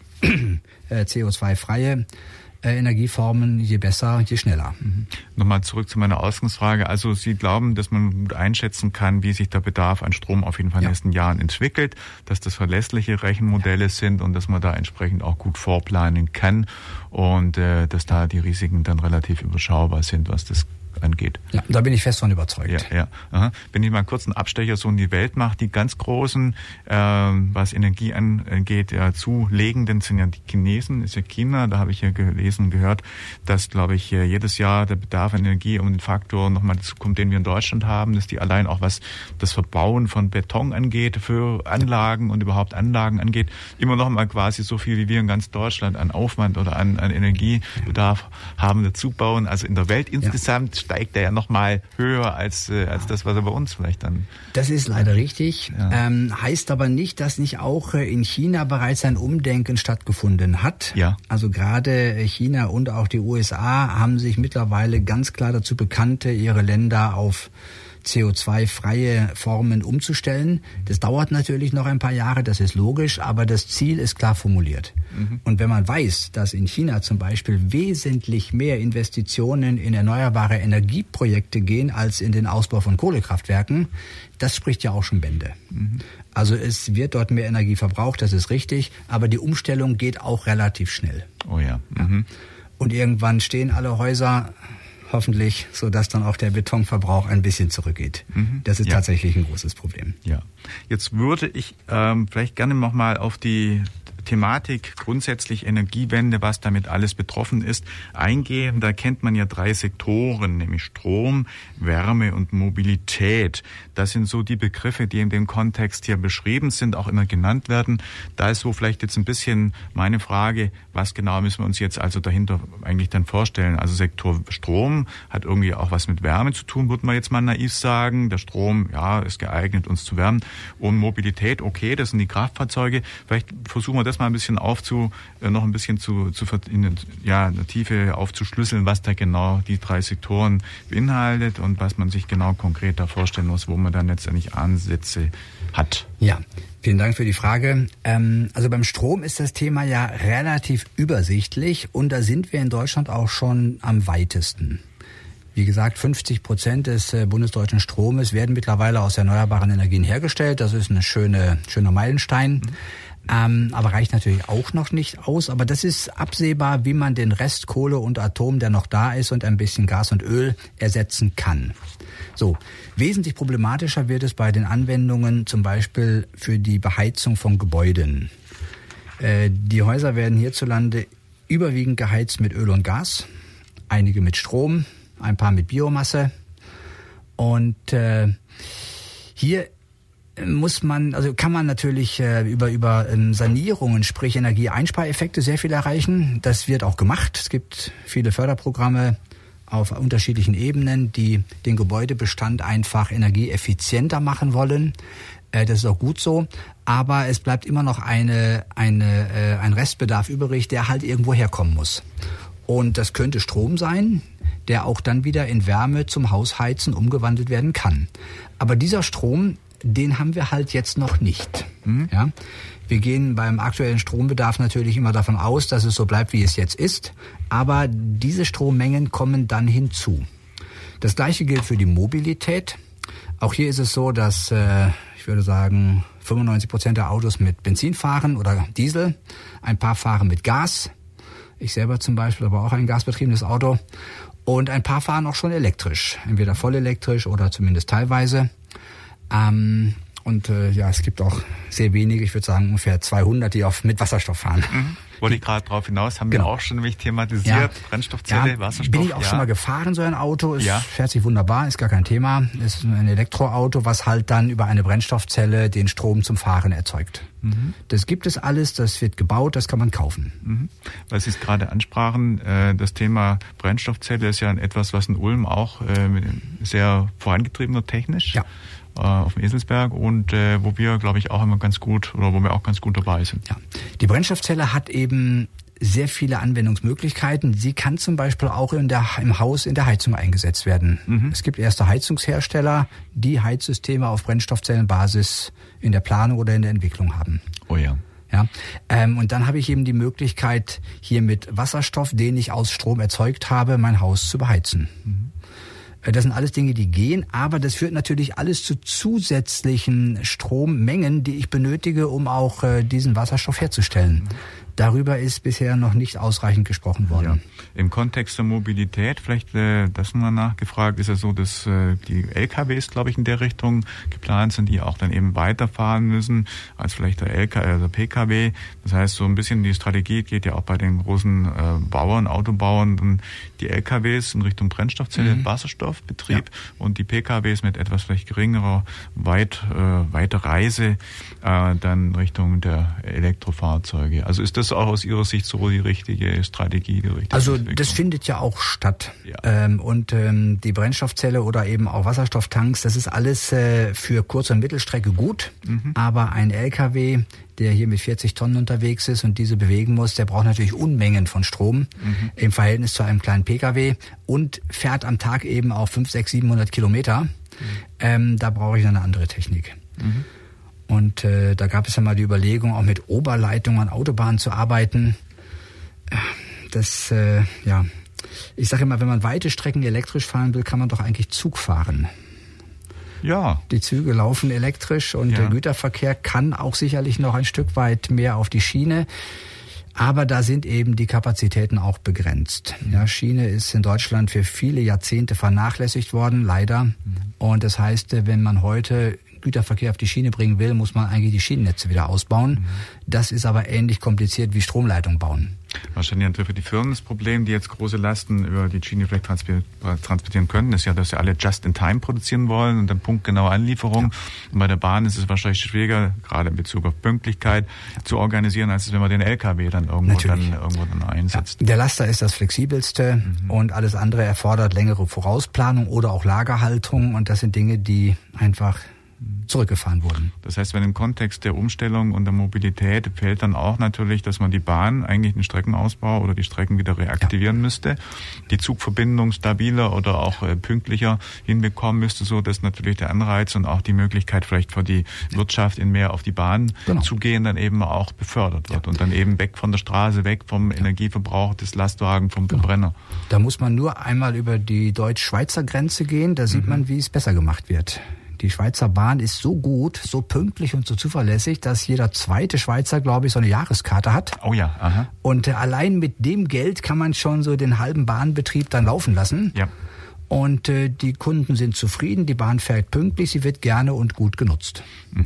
äh, C O zwei freie Energieformen, je besser, je schneller. Mhm. Nochmal zurück zu meiner Ausgangsfrage. Also Sie glauben, dass man gut einschätzen kann, wie sich der Bedarf an Strom auf jeden Fall in den nächsten Jahren entwickelt, dass das verlässliche Rechenmodelle ja. sind und dass man da entsprechend auch gut vorplanen kann und äh, dass da die Risiken dann relativ überschaubar sind, was das angeht. Ja, da bin ich fest von überzeugt. Ja, ja. Aha. Wenn ich mal kurz einen Abstecher so in die Welt mache, die ganz großen, äh, was Energie angeht, ja, zulegenden sind ja die Chinesen, ist ja China. Da habe ich ja gelesen, gehört, dass, glaube ich, jedes Jahr der Bedarf an Energie um den Faktor nochmal dazu kommt, den wir in Deutschland haben, dass die allein auch was das Verbauen von Beton angeht, für Anlagen und überhaupt Anlagen angeht, immer noch mal quasi so viel, wie wir in ganz Deutschland an Aufwand oder an, an Energiebedarf haben, dazu bauen. Also in der Welt insgesamt ja. steigt er ja noch mal höher als, äh, als das, was er bei uns vielleicht dann... Das ist leider richtig. Ja. Ähm, heißt aber nicht, dass nicht auch in China bereits ein Umdenken stattgefunden hat. Ja. Also gerade China und auch die U S A haben sich mittlerweile ganz klar dazu bekannt, ihre Länder auf C O zwei freie Formen umzustellen. Das dauert natürlich noch ein paar Jahre, das ist logisch, aber das Ziel ist klar formuliert. Mhm. Und wenn man weiß, dass in China zum Beispiel wesentlich mehr Investitionen in erneuerbare Energieprojekte gehen als in den Ausbau von Kohlekraftwerken, das spricht ja auch schon Bände. Mhm. Also es wird dort mehr Energie verbraucht, das ist richtig, aber die Umstellung geht auch relativ schnell. Oh ja. Mhm. Und irgendwann stehen alle Häuser... hoffentlich, so dass dann auch der Betonverbrauch ein bisschen zurückgeht. Mhm. Das ist ja. tatsächlich ein großes Problem. Ja. Jetzt würde ich ähm, vielleicht gerne noch mal auf die Thematik grundsätzlich Energiewende, was damit alles betroffen ist, eingehen. Da kennt man ja drei Sektoren, nämlich Strom, Wärme und Mobilität. Das sind so die Begriffe, die in dem Kontext hier beschrieben sind, auch immer genannt werden. Da ist so vielleicht jetzt ein bisschen meine Frage, was genau müssen wir uns jetzt also dahinter eigentlich dann vorstellen? Also Sektor Strom hat irgendwie auch was mit Wärme zu tun, würde man jetzt mal naiv sagen. Der Strom, ja, ist geeignet, uns zu wärmen. Und Mobilität, okay, das sind die Kraftfahrzeuge. Vielleicht versuchen wir das mal ein bisschen aufzu, noch ein bisschen zu, zu in, ja, in der Tiefe aufzuschlüsseln, was da genau die drei Sektoren beinhaltet und was man sich genau konkret da vorstellen muss, wo man dann letztendlich Ansätze hat. Ja, vielen Dank für die Frage. Ähm, also beim Strom ist das Thema ja relativ übersichtlich und da sind wir in Deutschland auch schon am weitesten. Wie gesagt, fünfzig Prozent des äh, bundesdeutschen Stromes werden mittlerweile aus erneuerbaren Energien hergestellt. Das ist ein schöne, schöner Meilenstein. Mhm. Ähm, aber reicht natürlich auch noch nicht aus. Aber das ist absehbar, wie man den Rest Kohle und Atom, der noch da ist, und ein bisschen Gas und Öl ersetzen kann. So, wesentlich problematischer wird es bei den Anwendungen zum Beispiel für die Beheizung von Gebäuden. Äh, die Häuser werden hierzulande überwiegend geheizt mit Öl und Gas, einige mit Strom, ein paar mit Biomasse. Und äh, hier muss man, also kann man natürlich äh, über über ähm, Sanierungen, sprich Energieeinspareffekte sehr viel erreichen. Das wird auch gemacht. Es gibt viele Förderprogramme auf unterschiedlichen Ebenen, die den Gebäudebestand einfach energieeffizienter machen wollen. Äh, das ist auch gut so. Aber es bleibt immer noch eine eine äh, ein Restbedarf übrig, der halt irgendwo herkommen muss. Und das könnte Strom sein, der auch dann wieder in Wärme zum Hausheizen umgewandelt werden kann. Aber dieser Strom, den haben wir halt jetzt noch nicht. Mhm. Ja? Wir gehen beim aktuellen Strombedarf natürlich immer davon aus, dass es so bleibt, wie es jetzt ist. Aber diese Strommengen kommen dann hinzu. Das Gleiche gilt für die Mobilität. Auch hier ist es so, dass, äh, ich würde sagen, fünfundneunzig Prozent der Autos mit Benzin fahren oder Diesel. Ein paar fahren mit Gas. Ich selber zum Beispiel, aber auch ein gasbetriebenes Auto. Und ein paar fahren auch schon elektrisch. Entweder voll elektrisch oder zumindest teilweise. Ähm, und äh, ja, es gibt auch sehr wenige, ich würde sagen ungefähr zweihundert, die auf mit Wasserstoff fahren. Mhm. Wollte ich gerade drauf hinaus, haben genau. wir auch schon nämlich thematisiert, ja. Brennstoffzelle, ja, Wasserstoff. Bin ich auch ja. schon mal gefahren, so ein Auto. Es ja. fährt sich wunderbar, ist gar kein Thema. Es ist ein Elektroauto, was halt dann über eine Brennstoffzelle den Strom zum Fahren erzeugt. Mhm. Das gibt es alles, das wird gebaut, das kann man kaufen. Mhm. Weil Sie es gerade ansprachen, äh, das Thema Brennstoffzelle ist ja etwas, was in Ulm auch äh, sehr vorangetrieben wird technisch. Ja. Auf dem Eselsberg und äh, wo wir, glaube ich, auch immer ganz gut oder wo wir auch ganz gut dabei sind. Ja. Die Brennstoffzelle hat eben sehr viele Anwendungsmöglichkeiten. Sie kann zum Beispiel auch in der, im Haus in der Heizung eingesetzt werden. Mhm. Es gibt erste Heizungshersteller, die Heizsysteme auf Brennstoffzellenbasis in der Planung oder in der Entwicklung haben. Oh ja. Ja, ähm, und dann habe ich eben die Möglichkeit, hier mit Wasserstoff, den ich aus Strom erzeugt habe, mein Haus zu beheizen. Mhm. Das sind alles Dinge, die gehen, aber das führt natürlich alles zu zusätzlichen Strommengen, die ich benötige, um auch äh, diesen Wasserstoff herzustellen. Darüber ist bisher noch nicht ausreichend gesprochen worden. Ja. Im Kontext der Mobilität, vielleicht äh, das mal nachgefragt, ist ja so, dass äh, die L K Ws, glaube ich, in der Richtung geplant sind, die auch dann eben weiterfahren müssen als vielleicht der L K, äh, der P K W. Das heißt, so ein bisschen die Strategie geht ja auch bei den großen äh, Bauern, Autobauern, und die L K Ws in Richtung Brennstoffzelle, mhm. Wasserstoffbetrieb ja. und die P K Ws mit etwas vielleicht geringerer weit, äh, weiter Reise äh, dann Richtung der Elektrofahrzeuge. Also ist das auch aus Ihrer Sicht so die richtige Strategie? Die richtige also das findet ja auch statt. Ja. Ähm, und ähm, die Brennstoffzelle oder eben auch Wasserstofftanks, das ist alles äh, für Kurz- und Mittelstrecke gut. Mhm. Aber ein L K W, der hier mit vierzig Tonnen unterwegs ist und diese bewegen muss, der braucht natürlich Unmengen von Strom mhm. im Verhältnis zu einem kleinen P K W und fährt am Tag eben auch fünfhundert, sechshundert, siebenhundert Kilometer. Mhm. Ähm, da brauche ich eine andere Technik. Mhm. Und äh, da gab es ja mal die Überlegung, auch mit Oberleitungen an Autobahnen zu arbeiten. Das, äh, ja, ich sage immer, wenn man weite Strecken elektrisch fahren will, kann man doch eigentlich Zug fahren. Ja. Die Züge laufen elektrisch und ja. der Güterverkehr kann auch sicherlich noch ein Stück weit mehr auf die Schiene. Aber da sind eben die Kapazitäten auch begrenzt. Ja, Schiene ist in Deutschland für viele Jahrzehnte vernachlässigt worden, leider. Mhm. Und das heißt, wenn man heute Güterverkehr auf die Schiene bringen will, muss man eigentlich die Schienennetze wieder ausbauen. Mhm. Das ist aber ähnlich kompliziert wie Stromleitung bauen. Wahrscheinlich natürlich für die Firmen das Problem, die jetzt große Lasten über die Schiene vielleicht transportieren können, ist ja, dass sie alle just in time produzieren wollen und dann punktgenaue Anlieferung. Ja. Und bei der Bahn ist es wahrscheinlich schwieriger, gerade in Bezug auf Pünktlichkeit, ja. zu organisieren, als wenn man den L K W dann irgendwo, dann, irgendwo dann einsetzt. Ja. Der Laster ist das flexibelste mhm. und alles andere erfordert längere Vorausplanung oder auch Lagerhaltung, und das sind Dinge, die einfach zurückgefahren wurden. Das heißt, wenn im Kontext der Umstellung und der Mobilität fällt dann auch natürlich, dass man die Bahn eigentlich den Streckenausbau oder die Strecken wieder reaktivieren ja. müsste, die Zugverbindung stabiler oder auch äh, pünktlicher hinbekommen müsste, so dass natürlich der Anreiz und auch die Möglichkeit vielleicht für die Wirtschaft in mehr auf die Bahn genau. zu gehen, dann eben auch befördert wird ja. und dann eben weg von der Straße, weg vom ja. Energieverbrauch des Lastwagen, vom genau. Verbrenner. Da muss man nur einmal über die deutsch-Schweizer Grenze gehen, da sieht mhm. man, wie es besser gemacht wird. Die Schweizer Bahn ist so gut, so pünktlich und so zuverlässig, dass jeder zweite Schweizer, glaube ich, so eine Jahreskarte hat. Oh ja, aha. Und äh, allein mit dem Geld kann man schon so den halben Bahnbetrieb dann laufen lassen. Ja. Und äh, die Kunden sind zufrieden, die Bahn fährt pünktlich, sie wird gerne und gut genutzt. Mhm.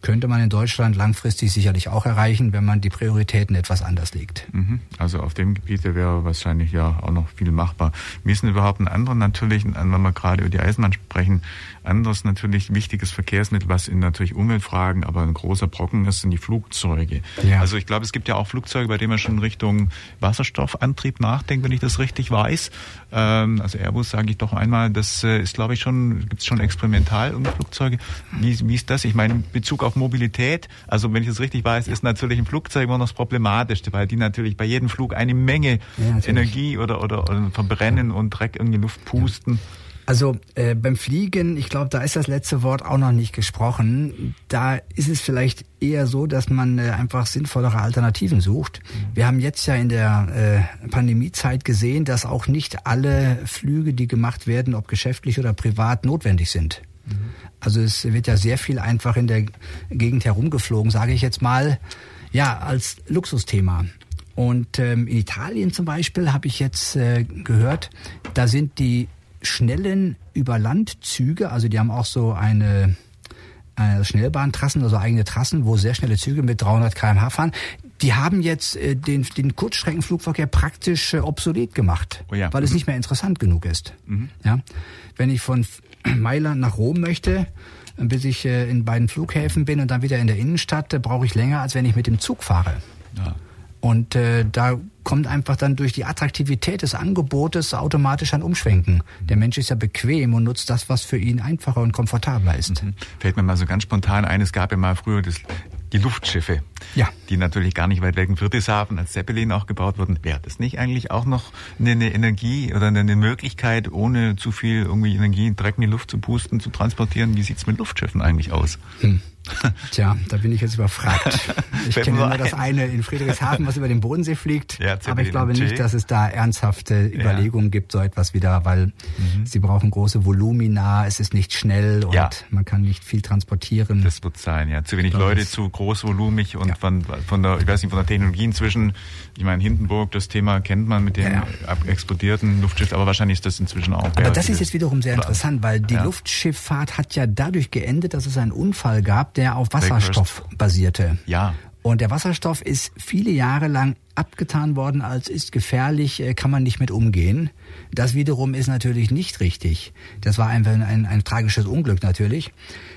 könnte man in Deutschland langfristig sicherlich auch erreichen, wenn man die Prioritäten etwas anders legt. Also auf dem Gebiet wäre wahrscheinlich ja auch noch viel machbar. Mir ist überhaupt ein anderes natürlich, wenn wir gerade über die Eisenbahn sprechen, anderes natürlich wichtiges Verkehrsmittel, was in natürlich Umweltfragen aber ein großer Brocken ist, sind die Flugzeuge. Ja. Also ich glaube, es gibt ja auch Flugzeuge, bei denen man schon Richtung Wasserstoffantrieb nachdenkt, wenn ich das richtig weiß. Also Airbus, sage ich doch einmal, das ist, glaube ich, schon, gibt es schon experimental irgendwie Flugzeuge. Wie, wie ist das? Ich meine, in Bezug auf Mobilität, also wenn ich das richtig weiß, ist natürlich ein Flugzeug immer noch das Problematischste, weil die natürlich bei jedem Flug eine Menge ja, Energie oder, oder, oder verbrennen und Dreck in die Luft pusten. Ja. Also äh, beim Fliegen, ich glaube, da ist das letzte Wort auch noch nicht gesprochen. Da ist es vielleicht eher so, dass man äh, einfach sinnvollere Alternativen sucht. Mhm. Wir haben jetzt ja in der äh, Pandemiezeit gesehen, dass auch nicht alle Flüge, die gemacht werden, ob geschäftlich oder privat, notwendig sind. Mhm. Also es wird ja sehr viel einfach in der Gegend herumgeflogen, sage ich jetzt mal, ja, als Luxusthema. Und ähm, in Italien zum Beispiel habe ich jetzt äh, gehört, da sind die schnellen Überlandzüge, also die haben auch so eine, eine Schnellbahntrassen, also eigene Trassen, wo sehr schnelle Züge mit dreihundert Kilometer pro Stunde fahren. Die haben jetzt äh, den, den Kurzstreckenflugverkehr praktisch äh, obsolet gemacht, oh ja. weil mhm. es nicht mehr interessant genug ist. Mhm. Ja, wenn ich von Mailand nach Rom möchte, bis ich äh, in beiden Flughäfen bin und dann wieder in der Innenstadt, äh, brauche ich länger, als wenn ich mit dem Zug fahre. Ja. Und äh, da kommt einfach dann durch die Attraktivität des Angebotes automatisch ein Umschwenken. Der Mensch ist ja bequem und nutzt das, was für ihn einfacher und komfortabler ist. Mhm. Fällt mir mal so ganz spontan ein, es gab ja mal früher das, die Luftschiffe, ja. die natürlich gar nicht weit weg in Friedrichshafen als Zeppelin auch gebaut wurden. Wäre das nicht eigentlich auch noch eine, eine Energie oder eine Möglichkeit, ohne zu viel irgendwie Energie, Dreck in die Luft zu pusten, zu transportieren? Wie sieht's mit Luftschiffen eigentlich aus? Hm. Tja, da bin ich jetzt überfragt. Ich kenne nur das eine in Friedrichshafen, was über den Bodensee fliegt. Ja, aber ich glaube nicht, dass es da ernsthafte Überlegungen ja. gibt, so etwas wieder, weil mhm. sie brauchen große Volumina, es ist nicht schnell und ja. man kann nicht viel transportieren. Das wird sein, ja. Zu wenig glaube, Leute, zu großvolumig und ja. von, von der, ich weiß nicht, von der Technologie inzwischen. Ich meine, Hindenburg, das Thema kennt man mit dem ja, ja. explodierten Luftschiff, aber wahrscheinlich ist das inzwischen auch. Aber das ist jetzt wiederum sehr interessant, weil die ja. Luftschifffahrt hat ja dadurch geendet, dass es einen Unfall gab, der auf Wasserstoff basierte. Ja. Und der Wasserstoff ist viele Jahre lang abgetan worden als ist gefährlich, kann man nicht mit umgehen. Das wiederum ist natürlich nicht richtig. Das war einfach ein, ein, ein tragisches Unglück natürlich.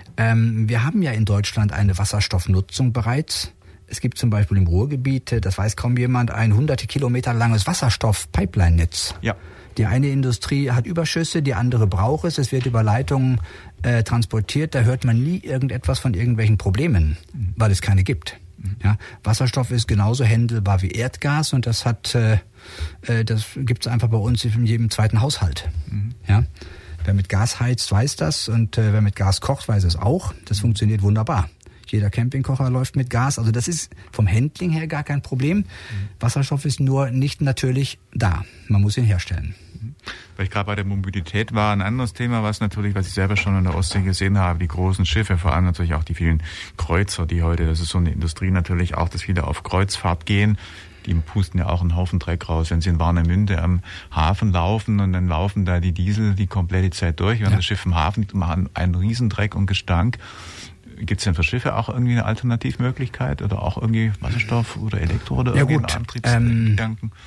Ähm, wir haben ja in Deutschland eine Wasserstoffnutzung bereits. Es gibt zum Beispiel im Ruhrgebiet, das weiß kaum jemand, ein hunderte Kilometer langes Wasserstoff-Pipeline-Netz. Ja. Die eine Industrie hat Überschüsse, die andere braucht es. Es wird über Leitungen äh, transportiert. Da hört man nie irgendetwas von irgendwelchen Problemen, weil es keine gibt. Ja, Wasserstoff ist genauso händelbar wie Erdgas und das hat, äh, das gibt es einfach bei uns in jedem zweiten Haushalt. Mhm. Ja, wer mit Gas heizt, weiß das und äh, wer mit Gas kocht, weiß es auch. Das funktioniert wunderbar. Jeder Campingkocher läuft mit Gas. Also das ist vom Handling her gar kein Problem. Mhm. Wasserstoff ist nur nicht natürlich da. Man muss ihn herstellen. Weil ich gerade bei der Mobilität war, ein anderes Thema, was natürlich, was ich selber schon in der Ostsee gesehen habe, die großen Schiffe, vor allem natürlich auch die vielen Kreuzer, die heute, das ist so eine Industrie natürlich auch, dass viele auf Kreuzfahrt gehen. Die pusten ja auch einen Haufen Dreck raus, wenn sie in Warnemünde am Hafen laufen und dann laufen da die Diesel die komplette Zeit durch, wenn ja. das Schiff im Hafen liegt, machen einen Riesendreck und Gestank. Gibt es denn für Schiffe auch irgendwie eine Alternativmöglichkeit oder auch irgendwie Wasserstoff oder Elektro oder ja, irgendwie gut. einen Antriebsgedanken? Ähm,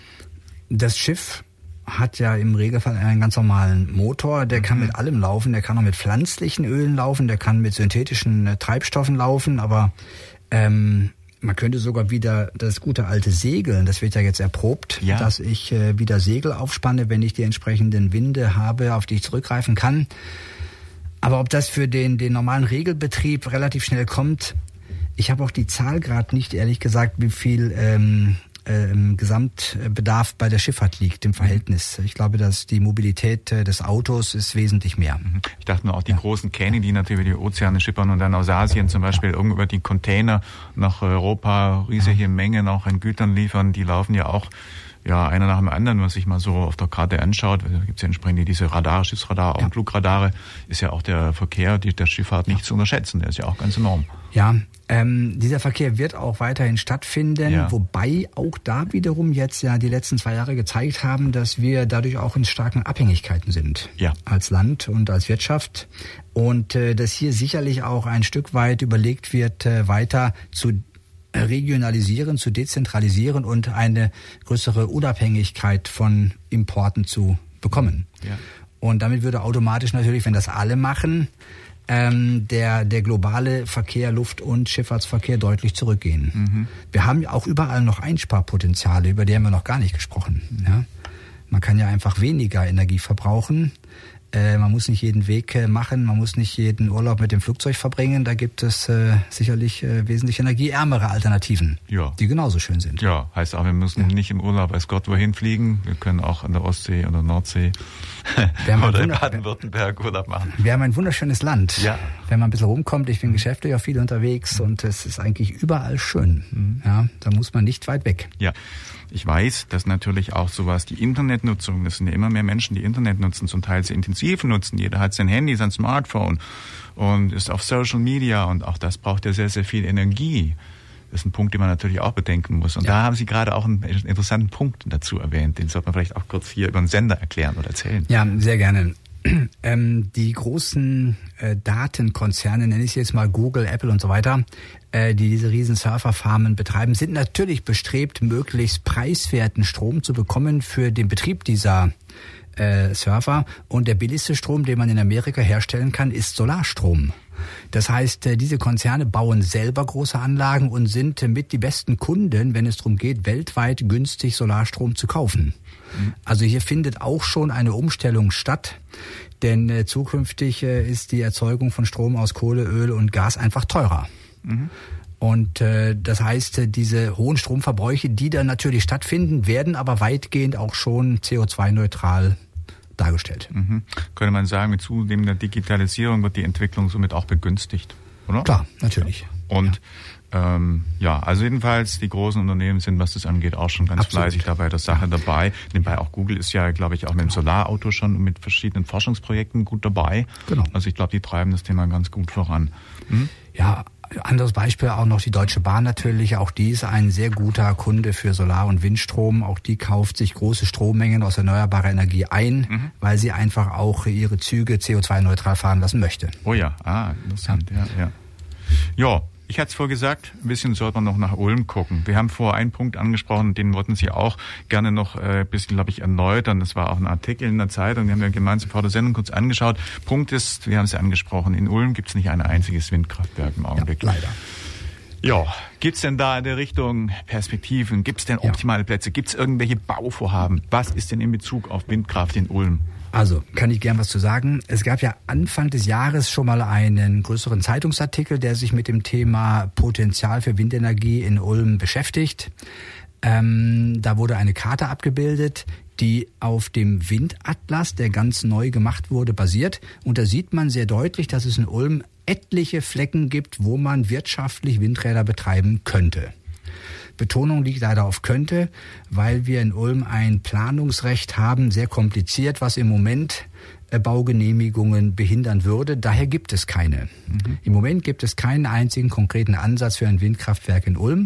das Schiff hat ja im Regelfall einen ganz normalen Motor, der mhm. kann mit allem laufen, der kann auch mit pflanzlichen Ölen laufen, der kann mit synthetischen äh, Treibstoffen laufen, aber ähm, man könnte sogar wieder das gute alte Segeln, das wird ja jetzt erprobt, ja. dass ich äh, wieder Segel aufspanne, wenn ich die entsprechenden Winde habe, auf die ich zurückgreifen kann. Aber ob das für den, den normalen Regelbetrieb relativ schnell kommt, ich habe auch die Zahl gerade nicht, ehrlich gesagt, wie viel ähm, ähm, Gesamtbedarf bei der Schifffahrt liegt im Verhältnis. Ich glaube, dass die Mobilität äh, des Autos ist wesentlich mehr. Ich dachte nur auch die ja. großen Kähne, die natürlich über die Ozeane schippern und dann aus Asien zum Beispiel ja. irgendwo über die Container nach Europa riesige ja. Mengen auch an Gütern liefern, die laufen ja auch ja, einer nach dem anderen, was sich mal so auf der Karte anschaut, da gibt es ja entsprechend diese Radar, Schiffsradar, ja. Ausflugradare, ist ja auch der Verkehr die, der Schifffahrt nicht ja. zu unterschätzen, der ist ja auch ganz enorm. Ja, ähm, dieser Verkehr wird auch weiterhin stattfinden, ja. wobei auch da wiederum jetzt ja die letzten zwei Jahre gezeigt haben, dass wir dadurch auch in starken Abhängigkeiten sind ja. als Land und als Wirtschaft und äh, dass hier sicherlich auch ein Stück weit überlegt wird, äh, weiter zu regionalisieren, zu dezentralisieren und eine größere Unabhängigkeit von Importen zu bekommen. Ja. Und damit würde automatisch natürlich, wenn das alle machen, ähm, der der globale Verkehr, Luft- und Schifffahrtsverkehr deutlich zurückgehen. Mhm. Wir haben auch überall noch Einsparpotenziale, über die haben wir noch gar nicht gesprochen. Mhm. Ja? Man kann ja einfach weniger Energie verbrauchen. Äh, man muss nicht jeden Weg äh, machen, man muss nicht jeden Urlaub mit dem Flugzeug verbringen. Da gibt es äh, sicherlich äh, wesentlich energieärmere Alternativen, ja. die genauso schön sind. Ja, heißt auch, wir müssen ja. nicht im Urlaub weiß Gott wohin fliegen. Wir können auch an der Ostsee oder Nordsee oder in Baden-Württemberg Urlaub machen. Wir haben ein wunderschönes Land. Ja. Wenn man ein bisschen rumkommt, ich bin mhm. geschäftlich auch viel unterwegs mhm. und es ist eigentlich überall schön. Mhm. Ja, da muss man nicht weit weg. Ja. Ich weiß, dass natürlich auch sowas, die Internetnutzung, das sind ja immer mehr Menschen, die Internet nutzen, zum Teil sehr intensiv nutzen. Jeder hat sein Handy, sein Smartphone und ist auf Social Media und auch das braucht ja sehr, sehr viel Energie. Das ist ein Punkt, den man natürlich auch bedenken muss. Und ja. da haben Sie gerade auch einen interessanten Punkt dazu erwähnt. Den sollte man vielleicht auch kurz hier über den Sender erklären oder erzählen. Ja, sehr gerne. Ähm, die großen äh, Datenkonzerne, nenne ich sie jetzt mal Google, Apple und so weiter, äh, die diese riesen Serverfarmen betreiben, sind natürlich bestrebt, möglichst preiswerten Strom zu bekommen für den Betrieb dieser äh, Server. Und der billigste Strom, den man in Amerika herstellen kann, ist Solarstrom. Das heißt, diese Konzerne bauen selber große Anlagen und sind mit die besten Kunden, wenn es darum geht, weltweit günstig Solarstrom zu kaufen. Mhm. Also hier findet auch schon eine Umstellung statt, denn äh, zukünftig äh, ist die Erzeugung von Strom aus Kohle, Öl und Gas einfach teurer. Mhm. Und äh, das heißt, äh, diese hohen Stromverbräuche, die dann natürlich stattfinden, werden aber weitgehend auch schon C O zwei neutral dargestellt. Mhm. Könnte man sagen, mit zunehmender Digitalisierung wird die Entwicklung somit auch begünstigt, oder? Klar, natürlich. Ja. Und ja. Ähm, ja, also jedenfalls die großen Unternehmen sind, was das angeht, auch schon ganz Absolut. fleißig dabei der Sache dabei. Nebenbei auch Google ist ja, glaube ich, auch mit dem Solarauto schon mit verschiedenen Forschungsprojekten gut dabei. Genau. Also ich glaube, die treiben das Thema ganz gut voran. Mhm. Ja, anderes Beispiel auch noch die Deutsche Bahn natürlich. Auch die ist ein sehr guter Kunde für Solar- und Windstrom. Auch die kauft sich große Strommengen aus erneuerbarer Energie ein, mhm. weil sie einfach auch ihre Züge C O zwei neutral fahren lassen möchte. Oh ja, ah, interessant, ja, ja. Ja, ich hatte es vorher gesagt, ein bisschen sollte man noch nach Ulm gucken. Wir haben vorher einen Punkt angesprochen, den wollten Sie auch gerne noch ein bisschen, glaube ich, erläutern. Das war auch ein Artikel in der Zeitung, den haben wir gemeinsam vor der Sendung kurz angeschaut. Punkt ist, wir haben es ja angesprochen, in Ulm gibt es nicht ein einziges Windkraftwerk im Augenblick. Ja, leider. Ja, gibt's denn da in der Richtung Perspektiven? Gibt's denn optimale ja. Plätze? Gibt's irgendwelche Bauvorhaben? Was ist denn in Bezug auf Windkraft in Ulm? Also, kann ich gern was zu sagen. Es gab ja Anfang des Jahres schon mal einen größeren Zeitungsartikel, der sich mit dem Thema Potenzial für Windenergie in Ulm beschäftigt. Ähm, da wurde eine Karte abgebildet, die auf dem Windatlas, der ganz neu gemacht wurde, basiert. Und da sieht man sehr deutlich, dass es in Ulm etliche Flecken gibt, wo man wirtschaftlich Windräder betreiben könnte. Betonung liegt leider auf könnte, weil wir in Ulm ein Planungsrecht haben, sehr kompliziert, was im Moment Baugenehmigungen behindern würde. Daher gibt es keine. Mhm. Im Moment gibt es keinen einzigen konkreten Ansatz für ein Windkraftwerk in Ulm.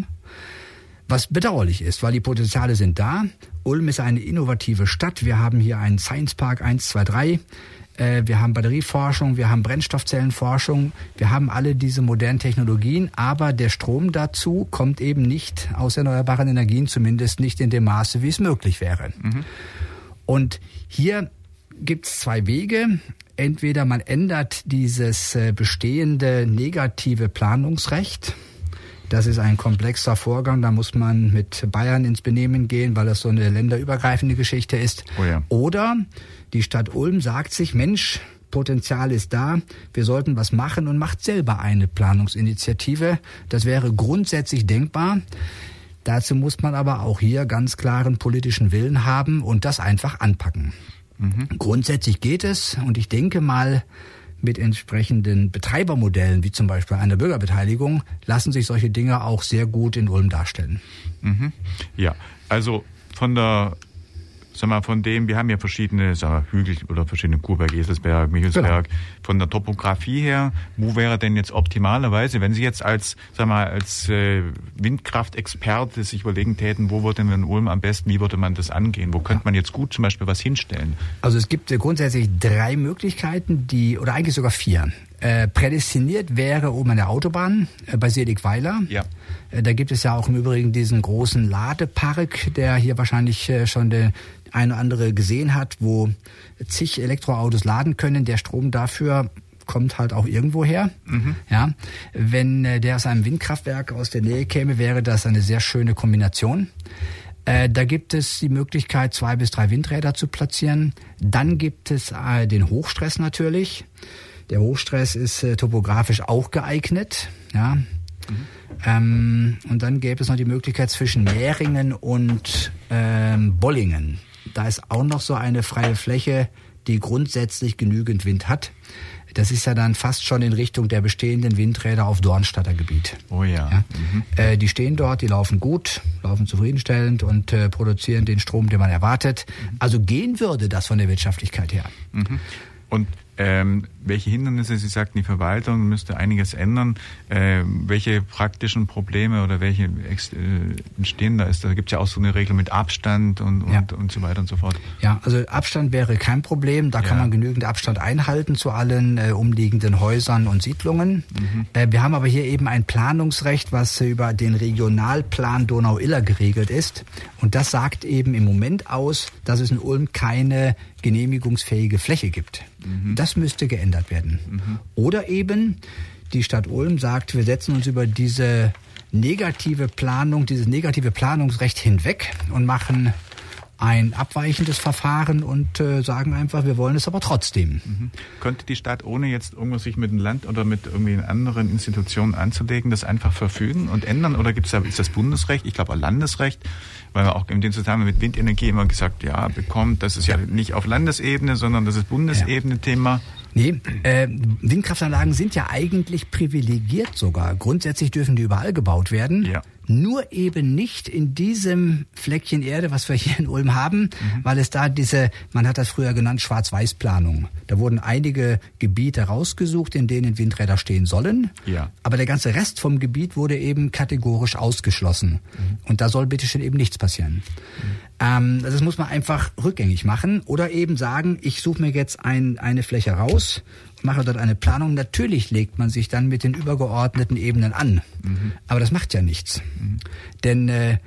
Was bedauerlich ist, weil die Potenziale sind da. Ulm ist eine innovative Stadt. Wir haben hier einen Science Park eins, zwei, drei. Wir haben Batterieforschung, wir haben Brennstoffzellenforschung, wir haben alle diese modernen Technologien, aber der Strom dazu kommt eben nicht aus erneuerbaren Energien, zumindest nicht in dem Maße, wie es möglich wäre. Mhm. Und hier gibt es zwei Wege. Entweder man ändert dieses bestehende negative Planungsrecht. Das ist ein komplexer Vorgang, da muss man mit Bayern ins Benehmen gehen, weil das so eine länderübergreifende Geschichte ist. Oh ja. Oder die Stadt Ulm sagt sich, Mensch, Potenzial ist da, wir sollten was machen und macht selber eine Planungsinitiative. Das wäre grundsätzlich denkbar. Dazu muss man aber auch hier ganz klaren politischen Willen haben und das einfach anpacken. Mhm. Grundsätzlich geht es und ich denke mal, mit entsprechenden Betreibermodellen, wie zum Beispiel einer Bürgerbeteiligung, lassen sich solche Dinge auch sehr gut in Ulm darstellen. Mhm. Ja, also von der Sag mal, von dem, wir haben ja verschiedene sag mal, Hügel oder verschiedene Kurberg, Eselsberg, Michelsberg. Genau. Von der Topografie her, wo wäre denn jetzt optimalerweise, wenn Sie jetzt als, sag mal, als äh, Windkraftexperte sich überlegen täten, wo würde man in Ulm am besten, wie würde man das angehen? Wo könnte man jetzt gut zum Beispiel was hinstellen? Also es gibt äh, grundsätzlich drei Möglichkeiten, die, oder eigentlich sogar vier. Äh, prädestiniert wäre oben an der Autobahn äh, bei Seligweiler. Ja. Äh, da gibt es ja auch im Übrigen diesen großen Ladepark, der hier wahrscheinlich äh, schon der eine oder andere gesehen hat, wo zig Elektroautos laden können. Der Strom dafür kommt halt auch irgendwo her. Mhm. Ja, wenn äh, der aus einem Windkraftwerk aus der Nähe käme, wäre das eine sehr schöne Kombination. Äh, da gibt es die Möglichkeit, zwei bis drei Windräder zu platzieren. Dann gibt es äh, den Hochstress natürlich. Der Hochstress ist äh, topografisch auch geeignet. Ja. Mhm. Ähm, und dann gäbe es noch die Möglichkeit zwischen Mähringen und ähm, Bollingen. Da ist auch noch so eine freie Fläche, die grundsätzlich genügend Wind hat. Das ist ja dann fast schon in Richtung der bestehenden Windräder auf Dornstadter Gebiet. Oh ja. ja. Mhm. Äh, die stehen dort, die laufen gut, laufen zufriedenstellend und äh, produzieren den Strom, den man erwartet. Mhm. Also gehen würde das von der Wirtschaftlichkeit her. Mhm. Und ähm, welche Hindernisse, Sie sagten, die Verwaltung müsste einiges ändern. Ähm, welche praktischen Probleme oder welche ex- äh, entstehen da? Ist, da gibt es ja auch so eine Regel mit Abstand und, und, ja. und so weiter und so fort. Ja, also Abstand wäre kein Problem. Da ja. kann man genügend Abstand einhalten zu allen äh, umliegenden Häusern und Siedlungen. Mhm. Äh, wir haben aber hier eben ein Planungsrecht, was äh, über den Regionalplan Donau-Iller geregelt ist. Und das sagt eben im Moment aus, dass es in Ulm keine genehmigungsfähige Fläche gibt. Mhm. Das müsste geändert werden. Mhm. Oder eben die Stadt Ulm sagt, wir setzen uns über diese negative Planung, dieses negative Planungsrecht hinweg und machen ein abweichendes Verfahren und äh, sagen einfach, wir wollen es aber trotzdem. Mhm. Könnte die Stadt, ohne jetzt irgendwas sich mit dem Land oder mit irgendwie anderen Institutionen anzulegen, das einfach verfügen und ändern? Oder gibt's da, ist das Bundesrecht, ich glaube auch Landesrecht, weil wir auch in dem Zusammenhang mit Windenergie immer gesagt, ja, bekommt, das ist ja nicht auf Landesebene, sondern das ist Bundesebene-Thema. Nee, äh, Windkraftanlagen sind ja eigentlich privilegiert sogar. Grundsätzlich dürfen die überall gebaut werden. Ja. Nur eben nicht in diesem Fleckchen Erde, was wir hier in Ulm haben, mhm. weil es da diese, man hat das früher genannt, Schwarz-Weiß-Planung. Da wurden einige Gebiete rausgesucht, in denen Windräder stehen sollen. Ja. Aber der ganze Rest vom Gebiet wurde eben kategorisch ausgeschlossen. Mhm. Und da soll bitteschön eben nichts passieren. Mhm. Ähm, das muss man einfach rückgängig machen oder eben sagen, ich suche mir jetzt ein, eine Fläche raus, mache dort eine Planung. Natürlich legt man sich dann mit den übergeordneten Ebenen an. Mhm. Aber das macht ja nichts. Mhm. Denn äh,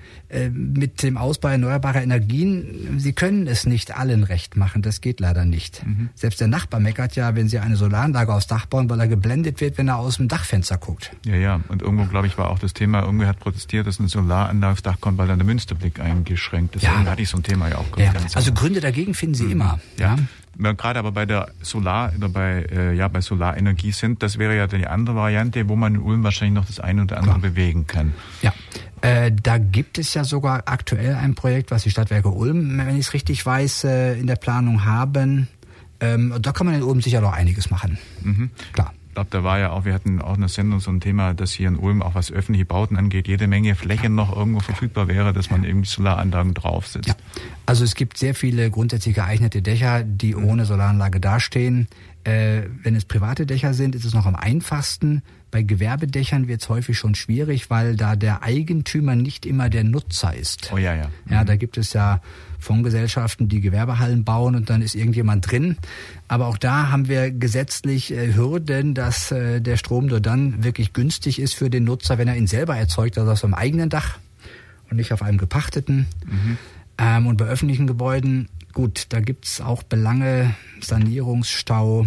mit dem Ausbau erneuerbarer Energien, Sie können es nicht allen recht machen. Das geht leider nicht. Mhm. Selbst der Nachbar meckert ja, wenn Sie eine Solaranlage aufs Dach bauen, weil er geblendet wird, wenn er aus dem Dachfenster guckt. Ja, ja. Und irgendwo, glaube ich, war auch das Thema, irgendwer hat protestiert, dass eine Solaranlage aufs Dach kommt, weil dann der Münsterblick eingeschränkt ist. Deswegen ja. hatte ich so ein Thema ja auch. Ja. Also Gründe dagegen finden Sie mhm. immer. Ja. ja. Wir gerade aber bei der Solar oder bei äh, ja bei Solarenergie sind, das wäre ja die andere Variante, wo man in Ulm wahrscheinlich noch das eine oder andere Klar. bewegen kann. Ja, äh, da gibt es ja sogar aktuell ein Projekt, was die Stadtwerke Ulm, wenn ich es richtig weiß, äh, in der Planung haben. Ähm, da kann man in Ulm sicher noch einiges machen. Mhm. Klar. Ich glaube, da war ja auch, wir hatten auch eine Sendung, so ein Thema, dass hier in Ulm auch was öffentliche Bauten angeht, jede Menge Fläche noch irgendwo verfügbar wäre, dass man irgendwie Solaranlagen draufsetzt. Ja. Also es gibt sehr viele grundsätzlich geeignete Dächer, die mhm. ohne Solaranlage dastehen. Äh, wenn es private Dächer sind, ist es noch am einfachsten. Bei Gewerbedächern wird es häufig schon schwierig, weil da der Eigentümer nicht immer der Nutzer ist. Oh ja, ja. Mhm. Ja, da gibt es ja Fondsgesellschaften, die Gewerbehallen bauen und dann ist irgendjemand drin. Aber auch da haben wir gesetzlich äh, Hürden, dass äh, der Strom nur dann wirklich günstig ist für den Nutzer, wenn er ihn selber erzeugt, also auf seinem eigenen Dach und nicht auf einem gepachteten. Mhm. Ähm, und bei öffentlichen Gebäuden, gut, da gibt's auch Belange, Sanierungsstau,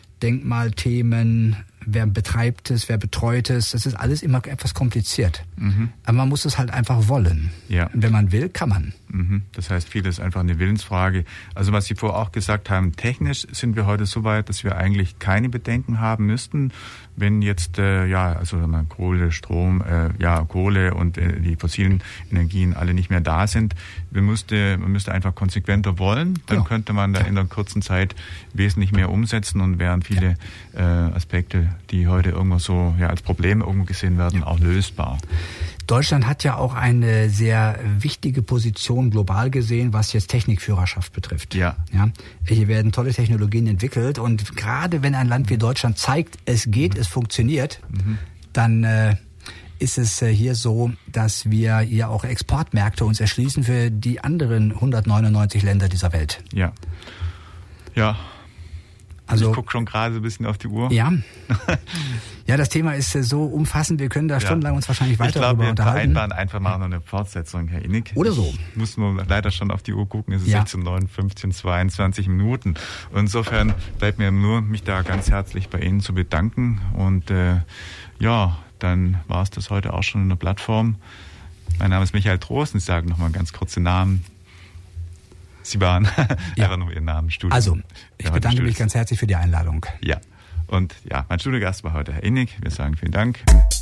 Denkmalthemen, wer betreibt es, wer betreut es, das ist alles immer etwas kompliziert. Mhm. Aber man muss es halt einfach wollen. Ja. Und wenn man will, kann man. Mhm. Das heißt, vieles ist einfach eine Willensfrage. Also was Sie vorher auch gesagt haben, technisch sind wir heute so weit, dass wir eigentlich keine Bedenken haben müssten, wenn jetzt, äh, ja, also wenn man Kohle, Strom, äh, ja, Kohle und äh, die fossilen Energien alle nicht mehr da sind. Man müsste, man müsste einfach konsequenter wollen. Dann ja. könnte man da in der kurzen Zeit wesentlich mehr umsetzen und wären viele ja. äh, Aspekte, die heute irgendwo so ja als Probleme irgendwo gesehen werden, ja. auch lösbar. Deutschland hat ja auch eine sehr wichtige Position global gesehen, was jetzt Technikführerschaft betrifft. Ja. Ja, hier werden tolle Technologien entwickelt und gerade wenn ein Land wie Deutschland zeigt, es geht, mhm. es funktioniert, mhm. dann äh, ist es äh, hier so, dass wir hier auch Exportmärkte uns erschließen für die anderen hundertneunundneunzig Länder dieser Welt. Ja. Ja. Also, ich gucke schon gerade so ein bisschen auf die Uhr. Ja. Ja, das Thema ist so umfassend, wir können da ja. stundenlang uns wahrscheinlich weiter glaub, darüber unterhalten. Ich glaube, wir vereinbaren einfach mal noch eine Fortsetzung, Herr Innig. Oder so. Ich muss nur leider schon auf die Uhr gucken, es ist ja. sechzehn Uhr neunundfünfzig, zweiundzwanzig Minuten. Und insofern bleibt mir nur, mich da ganz herzlich bei Ihnen zu bedanken. Und äh, ja, dann war es das heute auch schon in der Plattform. Mein Name ist Michael Trost und ich sage nochmal ganz kurz den Namen. Sie waren ja. einfach nur Ihren Namen. Studio. Also, ich bedanke mich ganz herzlich für die Einladung. Ja, und ja, mein Studiogast war heute Herr Innig. Wir sagen vielen Dank.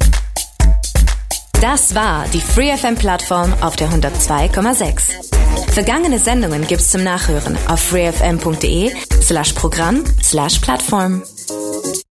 Das war die Free F M-Plattform auf der hundertzwei Komma sechs. Vergangene Sendungen gibt's zum Nachhören auf freefm.de slash Programm slash Plattform.